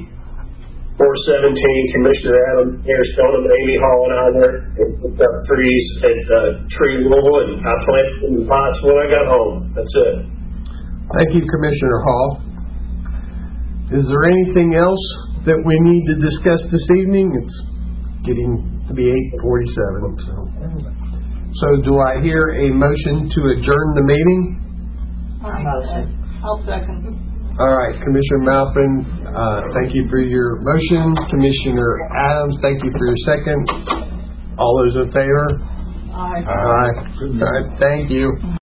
4/17, Commissioner Adam Airstone and Amy Hall and I went and picked up trees at Tree Louisville, and I planted them in pots when I got home. That's it. Thank you, Commissioner Hall. Is there anything else that we need to discuss this evening? It's getting to be 8:47. So do I hear a motion to adjourn the meeting? Motion. I'll second. All right, Commissioner Maupin, thank you for your motion. Commissioner Adams, thank you for your second. All those in favor? Aye. Aye. All right, thank you.